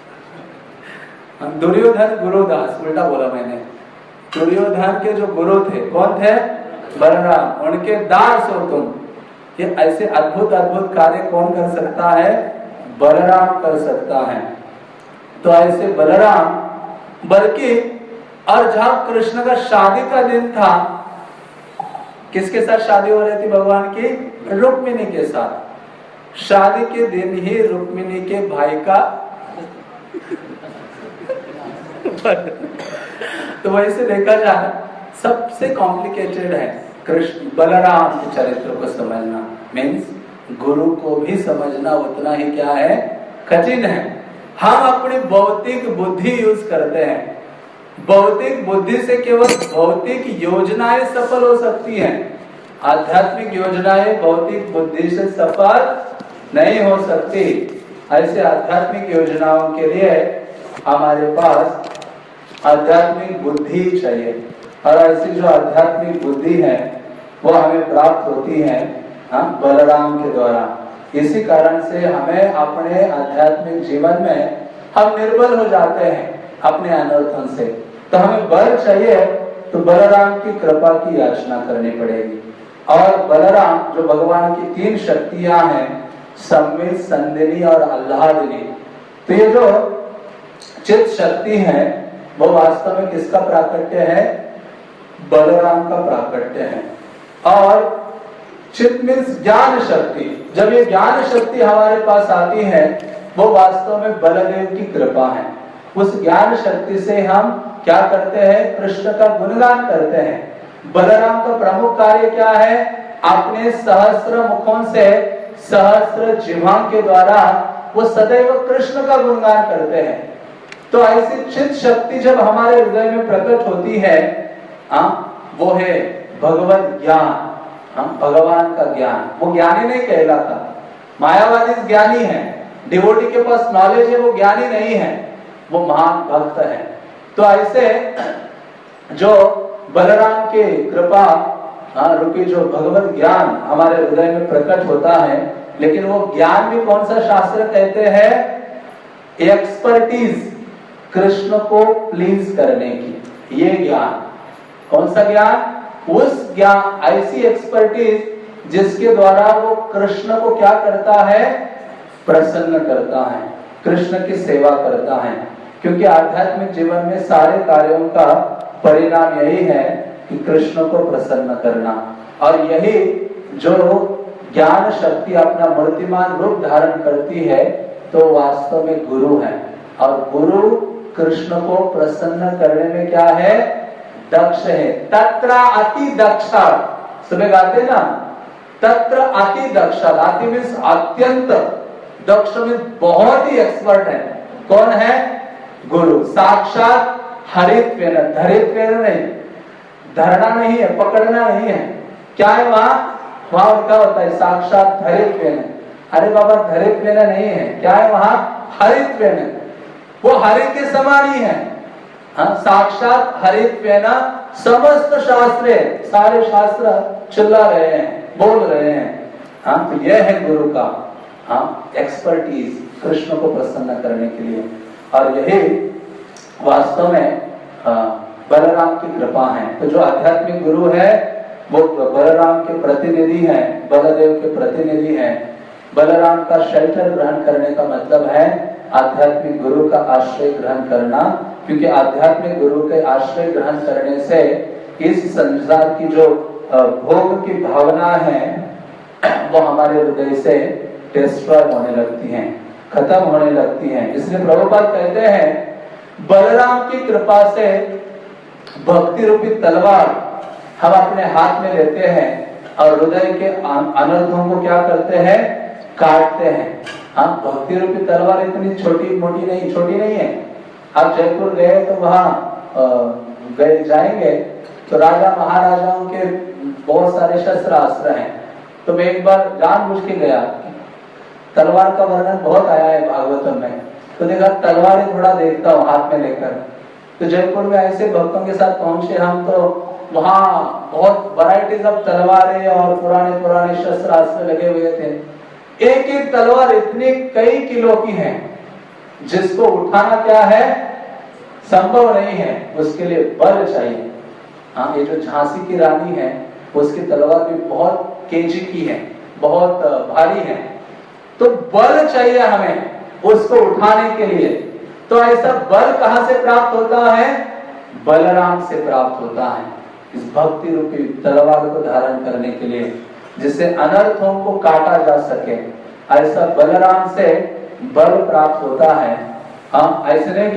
दुर्योधन गुरुदास, उल्टा बोला मैंने। दुर्योधन के जो गुरु थे कौन थे? बलराम। उनके दास हो तुम। ये ऐसे अद्भुत अद्भुत कार्य कौन कर सकता है? बलराम कर सकता है। तो ऐसे बलराम, बल्कि और जब कृष्ण का शादी का दिन था, किसके साथ शादी हो रही थी भगवान की? रुक्मिणी के साथ। शादी के दिन ही रुक्मिणी के भाई का तो वैसे देखा जाए सबसे कॉम्प्लिकेटेड है कृष्ण बलराम के चरित्र को समझना। मीन्स गुरु को भी समझना उतना ही क्या है? कठिन है। हम अपनी भौतिक बुद्धि यूज करते हैं, भौतिक बुद्धि से केवल भौतिक योजनाएं सफल हो सकती हैं, आध्यात्मिक योजनाएं भौतिक बुद्धि से सफल नहीं हो सकती। ऐसे आध्यात्मिक योजनाओं के लिए हमारे पास आध्यात्मिक बुद्धि चाहिए, और ऐसी जो आध्यात्मिक बुद्धि है वो हमें प्राप्त होती है हाँ बलराम के द्वारा। इसी कारण से हमें अपने आध्यात्मिक जीवन में हम निर्बल हो जाते हैं अपने अनर्थों से, तो हमें बल चाहिए, तो बलराम की कृपा की याचना करनी पड़ेगी। और बलराम जो भगवान की तीन शक्तियां हैं, संवित, संदिनी और आह्लादिनी, तो ये जो चित्त शक्ति है वो वास्तव में किसका प्राकट्य है? बलराम का प्राकट्य है। और चित्त मीन्स ज्ञान शक्ति, जब ये ज्ञान शक्ति हमारे पास आती है वो वास्तव में बलदेव की कृपा है। उस ज्ञान शक्ति से हम क्या करते हैं? कृष्ण का गुणगान करते हैं। बलराम का प्रमुख कार्य क्या है? अपने सहस्त्र मुखों से, सहस्त्र जिह्वा के द्वारा वो सदैव कृष्ण का गुणगान करते हैं। तो ऐसी चित शक्ति जब हमारे हृदय में प्रकट होती है, आ, वो है भगवत ज्ञान, भगवान का ज्ञान। वो ज्ञानी नहीं कहलाता, मायावादी ज्ञानी है, डिवोटी के पास नॉलेज है, वो ज्ञानी नहीं है, वो महान भक्त है। तो ऐसे जो बलराम के कृपा रूपी जो भगवत ज्ञान हमारे हृदय में प्रकट होता है, लेकिन वो ज्ञान भी कौन सा शास्त्र कहते हैं? एक्सपर्टीज, कृष्ण को प्लीज करने की, ये ज्ञान। कौन सा ज्ञान? उस ज्ञान, ऐसी एक्सपर्टीज जिसके द्वारा वो कृष्ण को क्या करता है? प्रसन्न करता है, कृष्ण की सेवा करता है। क्योंकि आध्यात्मिक जीवन में सारे कार्यों का परिणाम यही है कि कृष्ण को प्रसन्न करना, और यही जो ज्ञान शक्ति अपना मूर्तिमान रूप धारण करती है तो वास्तव में गुरु है। और गुरु कृष्ण को प्रसन्न करने में क्या है? दक्ष है। तत्र अति दक्ष, सुबह गाते ना, तत्र अति दक्ष, अति मीन्स अत्यंत, दक्ष में बहुत ही एक्सपर्ट है। कौन है? गुरु। साक्षात हरित्वेन, धरित्वेन नहीं, धरना नहीं है, पकड़ना नहीं है। क्या है वहां? वहां क्या होता है? साक्षात धरित्वेन। अरे बाबा धरित्वेन नहीं है, क्या है वहां? हरित्वेन। वो हरि के समान ही है। हाँ, साक्षात हरित्वेन समस्त शास्त्र, सारे शास्त्र चिल्ला रहे हैं, बोल रहे हैं। हाँ, तो यह है गुरु का हाँ एक्सपर्टीज कृष्ण को प्रसन्न करने के लिए। और यही वास्तव में बलराम की कृपा है। तो जो आध्यात्मिक गुरु है वो बलराम के प्रतिनिधि हैं, बलदेव के प्रतिनिधि हैं। बलराम का शेल्टर ग्रहण करने का मतलब है आध्यात्मिक गुरु का आश्रय ग्रहण करना, क्योंकि आध्यात्मिक गुरु के आश्रय ग्रहण करने से इस संसार की जो भोग की भावना है वो हमारे हृदय से डिस्ट्रॉय होने लगती हैं, खत्म होने लगती हैं। इसलिए प्रभुपाद कहते हैं बलराम की कृपा से भक्ति रूपी तलवार हम अपने हाथ में लेते हैं और हृदय के अनर्थों को क्या करते हैं? काटते हैं। हम भक्ति रूपी तलवार इतनी छोटी मोटी नहीं, छोटी नहीं है। आप जयपुर गए तो वहां गए जाएंगे तो राजा महाराजाओं के बहुत सारे शस्त्र अस्त्र हैं। तो मैं एक बार जानबूझ के गया, तलवार का वर्णन बहुत आया है भागवतम में, तो देखा तलवार थोड़ा देखता हूँ हाथ में लेकर। तो जयपुर में ऐसे भक्तों के साथ पहुंचे हम, तो वहाँ बहुत वैरायटीज ऑफ तलवारें और पुराने पुराने शस्त्र अस्त्र लगे हुए थे। एक एक तलवार इतनी कई किलो की है, जिसको उठाना क्या है? संभव नहीं है, उसके लिए बल चाहिए। हाँ, ये जो झांसी की रानी है उसकी तलवार भी बहुत केजी की है, बहुत भारी है, तो बल चाहिए हमें उसको उठाने के लिए। तो ऐसा बल कहां से प्राप्त होता है? बलराम से प्राप्त होता है, इस भक्ति रूपी तलवार को धारण करने के लिए, जिससे अनर्थों को काटा जा सके। ऐसा बलराम से बल प्राप्त होता है। हम ऐसे नहीं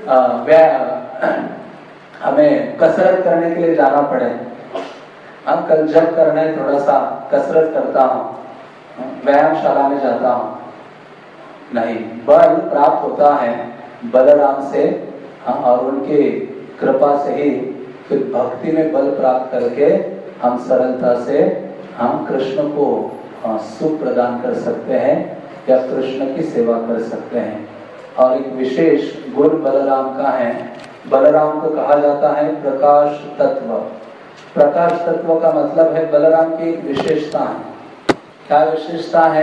कि हमें कसरत करने के लिए जाना पड़े। हम कल जब करना है थोड़ा सा कसरत करता हूँ, व्यायामशाला में जाता हूँ, नहीं, बल प्राप्त होता है बलराम से। हाँ, और उनके कृपा से ही फिर भक्ति में बल प्राप्त करके हम सरलता से हम कृष्ण को सुख प्रदान कर सकते हैं या कृष्ण की सेवा कर सकते हैं। और एक विशेष गुण बलराम का है, बलराम को कहा जाता है प्रकाश तत्व। प्रकाश तत्व का मतलब है बलराम की एक विशेषता है। क्या विशेषता है?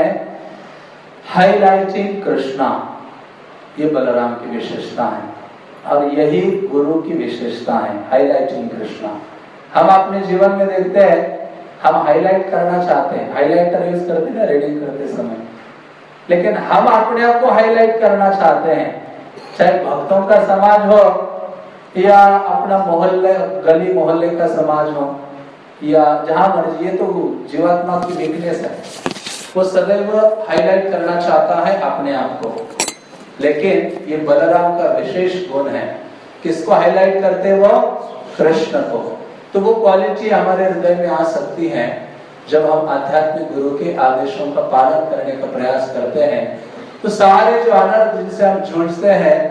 हाईलाइटिंग कृष्णा, ये बलराम की विशेषता है। और यही गुरु की विशेषता है, हाईलाइटिंग कृष्णा। हम अपने जीवन में देखते हैं, हम हाईलाइट करना चाहते हैं, हाईलाइटर यूज करते हैं ना रीडिंग करते समय, लेकिन हम अपने आप को हाईलाइट करना चाहते हैं, चाहे भक्तों का समाज हो या अपना मोहल्ले गली मोहल्ले का समाज हो या जहां मर्जी। ये तो जीवात्मा की वीकनेस है, वो सदैव हाईलाइट करना चाहता है अपने आप को। लेकिन ये बलराम का विशेष गुण है, किसको हाईलाइट करते वो? कृष्ण को। तो वो क्वालिटी हमारे हृदय में आ सकती है जब हम आध्यात्मिक गुरु के आदेशों का पालन करने का प्रयास करते हैं। तो सारे जो अनर्थ जिनसे हम जूझते हैं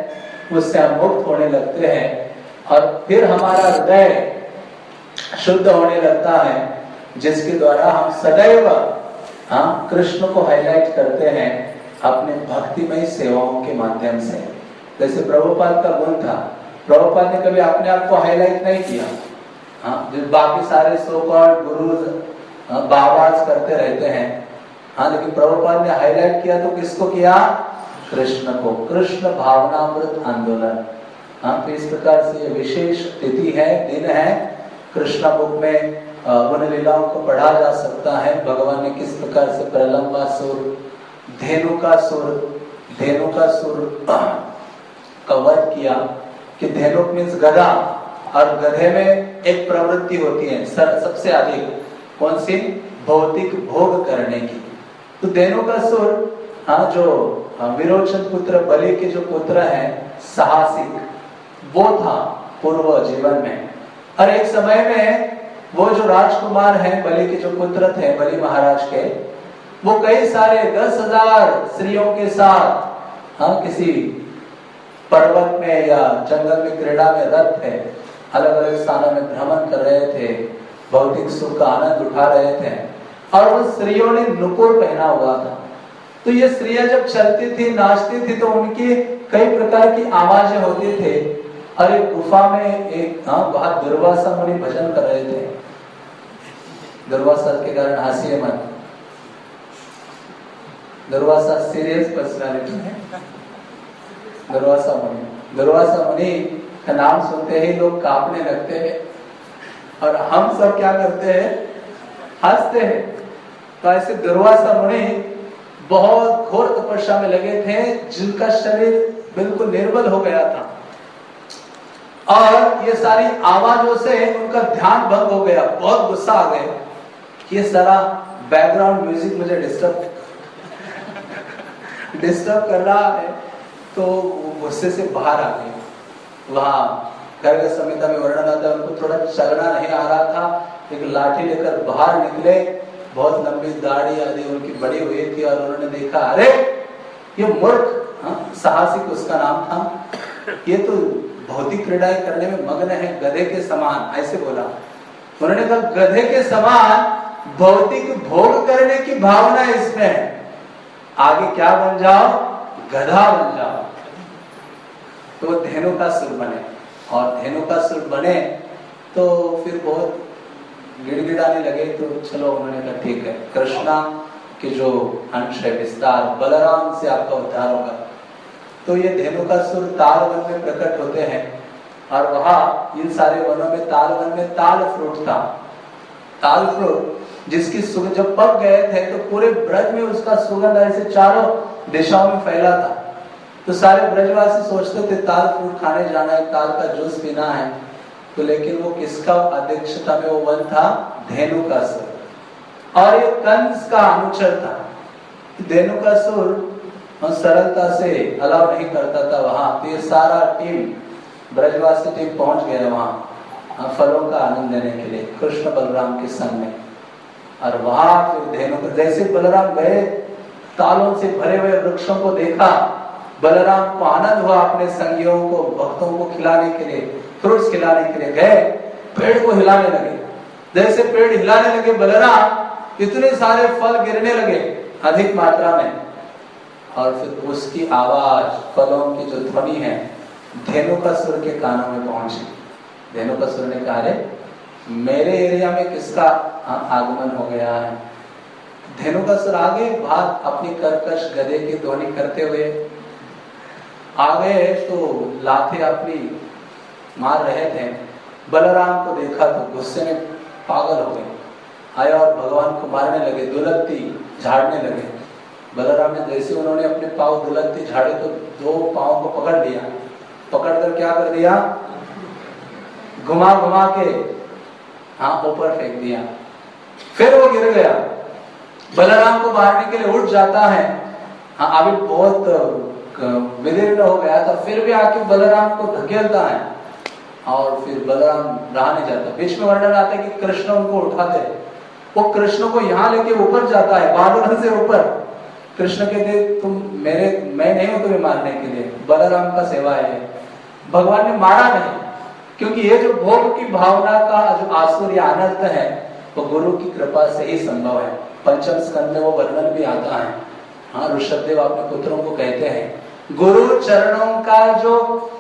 उससे हम मुक्त होने लगते हैं और फिर हमारा हृदय शुद्ध होने लगता है, जिसके द्वारा हम सदैव हम कृष्ण को हाईलाइट करते हैं अपने भक्तिमय सेवाओं के माध्यम से। जैसे प्रभुपाद का गुण था, प्रभुपाद ने कभी अपने आप को हाईलाइट नहीं किया। हाँ, जो बाकी सारे सो कॉल्ड गुरुज बाबाज करते रहते हैं, हाँ, लेकिन प्रभुपाद ने हाईलाइट किया तो किसको किया? कृष्ण को। कृष्ण भावनामृत आंदोलन। हाँ, तो इस प्रकार से ये विशेष तिथि है, दिन है। कृष्ण बुक में उन लीलाओं को पढ़ा जा सकता है। भगवान ने किस प्रकार से प्रलंबासुर, धेनुकासुर, धेनुकासुर का वध किया कि धेनुक मीन्स गधा, और गधे में एक प्रवृत्ति होती है सर सबसे अधिक, कौन सी? भौतिक भोग करने की। तो धेनुकासुर, हाँ, जो विरोचन पुत्र बलि के जो पुत्र हैं, साहसिक, वो था पूर्व जीवन में। और एक समय में वो जो राजकुमार हैं, बलि के जो पुत्र थे, बलि महाराज के, वो कई सारे दस हजार स्त्रियों के साथ, हाँ, किसी पर्वत में या जंगल में क्रीड़ा में रत थे, अलग अलग स्थानों में भ्रमण कर रहे थे, भौतिक सुख का आनंद उठा रहे थे, और उन स्त्रियों ने नुपुर पहना हुआ था। तो ये स्त्रियां जब चलती थी, नाचती थी, तो उनकी कई प्रकार की आवाजें होती थे। और एक गुफा में एक, हाँ, बहुत दुर्वासा मुनि भजन कर रहे थे। दुर्वासा के कारण हंसिए मत, दुर्वासा सीरियस पर्सनालिटी है। दुर्वासा मुनि, दुर्वासा मुनि का नाम सुनते ही लोग कांपने लगते हैं, और हम सब क्या करते हैं? हंसते हैं। तो ऐसे दुर्वासा मुनि बहुत घोर तपस्या में लगे थे, जिनका शरीर बिल्कुल निर्बल हो गया था, और ये सारी आवाजों से उनका ध्यान भंग हो गया। बहुत गुस्सा आ गए, ये सारा बैकग्राउंड म्यूजिक मुझे डिस्टर्ब डिस्टर्ब कर रहा है। तो गुस्से से बाहर आ गए। वहां गर्ग संहिता में वर्णन आता है, उनको थोड़ा चलना नहीं आ रहा था, एक लाठी लेकर बाहर निकले। बहुत लंबी दाढ़ी आदि उनकी बड़ी हुई थी, और उन्होंने देखा, अरे ये मूर्ख, हाँ, साहसिक उसका नाम था, ये तो भौतिक क्रीड़ाएं करने में मग्न है, गधे के समान। ऐसे बोला उन्होंने कहा, गधे के समान भौतिक भोग करने की भावना इसमें है, आगे क्या बन जाओ? गधा बन जाओ। तो धेनुकासुर बने, और धेनुकासुर बने तो फिर बहुत गिड़गिड़ाने लगे। तो चलो, उन्होंने कहा ठीक है, कृष्णा के जो अंश है विस्तार, बलराम से आपका उद्धार होगा। तो ये धेनुकासुर ताल वन में प्रकट होते हैं, और वहां इन सारे वनों में ताल वन में ताल फ्रूट था। ताल फ्रूट जिसकी सुगंध जब पक गए थे तो पूरे ब्रज में उसका सुगंध ऐसे चारों दिशाओं में फैला था। तो सारे ब्रजवासी सोचते थे ताल फ्रूट खाने जाना है, ताल का जूस पीना है। तो लेकिन वो किसका अध्यक्षता में वो वन था? धेनुकासुर, और ये कंस का अनुचर था। धेनुकासुर सरलता से अलाउ नहीं करता था वहां। तो ये सारा टीम, ब्रजवासी टीम पहुंच गया वहां फलों का आनंद लेने के लिए कृष्ण बलराम के संग में। और वहां फिर धेनु, जैसे बलराम गए, तालों से भरे हुए वृक्षों को देखा, बलराम को आनंद हुआ अपने संगियों को, भक्तों को खिलाने के लिए, फ्रूट्स खिलाने के लिए गए, पेड़ को हिलाने लगे। जैसे पेड़ हिलाने लगे बलराम, इतने सारे फल गिरने लगे अधिक मात्रा में, और फिर उसकी आवाज, फलों की जो ध्वनि है, धेनुकासुर के कानों में पहुंची। धेनुकासुर ने कहा, अरे मेरे एरिया में किसका आगमन हो गया है? धेनुकासुर आगे भाग अपनी कर्कश गदे की ध्वनि करते हुए आ गए। तो लाठे अपनी मार रहे थे। बलराम को देखा तो गुस्से में पागल हो गए, आया और भगवान को मारने लगे, दुलत्ती झाड़ने लगे। बलराम ने जैसे उन्होंने अपने पांव दुलत्ती झाड़े तो दो पांव को पकड़ लिया, पकड़कर क्या कर दिया? घुमा घुमा के हाँ ऊपर फेंक दिया। फिर वो गिर गया। बलराम को मारने के लिए उठ जाता है, हाँ अभी बहुत विदीर्ण हो गया था, फिर भी आके बलराम को धकेलता है, और फिर बलराम रहा नहीं जाता। बीच में वर्णन आता है कि कृष्ण उनको उठाते, वो कृष्ण को यहाँ लेके ऊपर जाता है, बादल से ऊपर। कृष्ण कहते तुम मेरे, मैं नहीं हूं तुम्हें मारने के लिए, बलराम का सेवा है। भगवान ने मारा नहीं, क्योंकि ये जो भोग की भावना का जो आसुर या अनर्थ है वो गुरु की कृपा से ही संभव है। पंचम स्कंद में वो वर्णन भी आता है। हाँ, ऋषभदेव अपने पुत्रों को कहते हैं गुरु चरणों का जो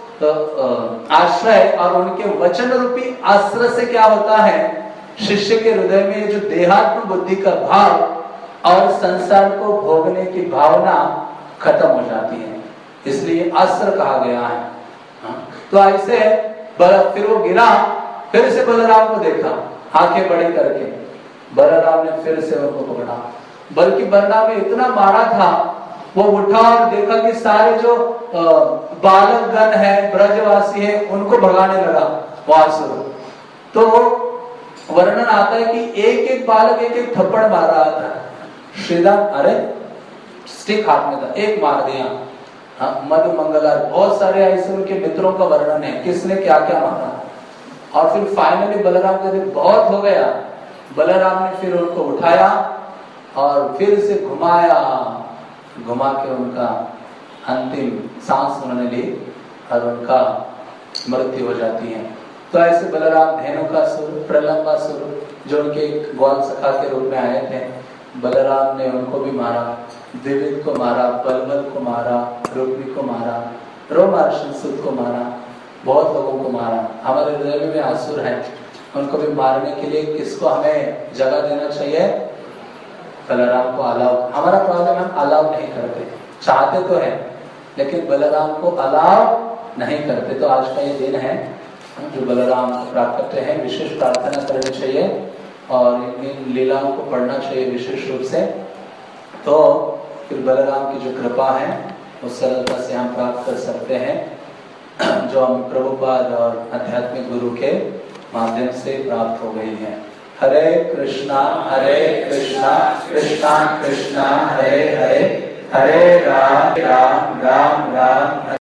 आश्रय और उनके वचन रूपी आश्रय से क्या होता है, शिष्य के हृदय में जो देहात्म बुद्धि का भाव और संसार को भोगने की भावना खत्म हो जाती है, इसलिए आश्रय कहा गया है। हाँ? तो ऐसे फिर वो गिरा, फिर से बलराम को देखा आंखें बड़ी करके, बलराम ने फिर से उनको पकड़ा, बल्कि बलराम ने इतना मारा था, वो उठा और देखा कि सारे जो बालक गण है, ब्रजवासी है, उनको भगाने लगा वासुर। तो वर्णन आता है कि एक एक बालक एक एक थप्पड़ मार रहा था। श्रीदाम अरे स्टिक हाथ में था, एक मार दिया। हाँ, मधु मंगलार, बहुत सारे ऐसे उनके मित्रों का वर्णन है किसने क्या क्या मारा। और फिर फाइनली बलराम कहते बहुत हो गया, बलराम ने फिर उनको उठाया और फिर से घुमाया, घुमा के उनका अंतिम सांस उन्होंने ली और उनका मृत्यु हो जाती है। तो ऐसे बलराम धेनुकासुर, प्रलंबासुर जो उनके ग्वाल सखा के रूप में आए थे, बलराम ने उनको भी मारा, द्विविद को मारा, बलबल को मारा, रुक्मी को मारा, रोमार्शंसुत को मारा, बहुत लोगों को मारा। हमारे हृदय में भी आसुर है, उनको भी मारने के लिए किसको हमें जगह देना चाहिए? बलराम को अलाउ। हमारा प्रॉब्लम हम अलाउ नहीं करते, चाहते तो है लेकिन बलराम को अलाउ नहीं करते। तो आज का ये दिन है जो बलराम प्राप्त है, विशेष प्रार्थना करनी चाहिए और इन लीलाओं को पढ़ना चाहिए विशेष रूप से। तो फिर बलराम की जो कृपा है उस सरलता से हम प्राप्त कर सकते हैं जो हम प्रभुपाद और आध्यात्मिक गुरु के माध्यम से प्राप्त हो गई है। हरे कृष्णा हरे कृष्णा कृष्णा कृष्णा हरे हरे, हरे राम राम राम राम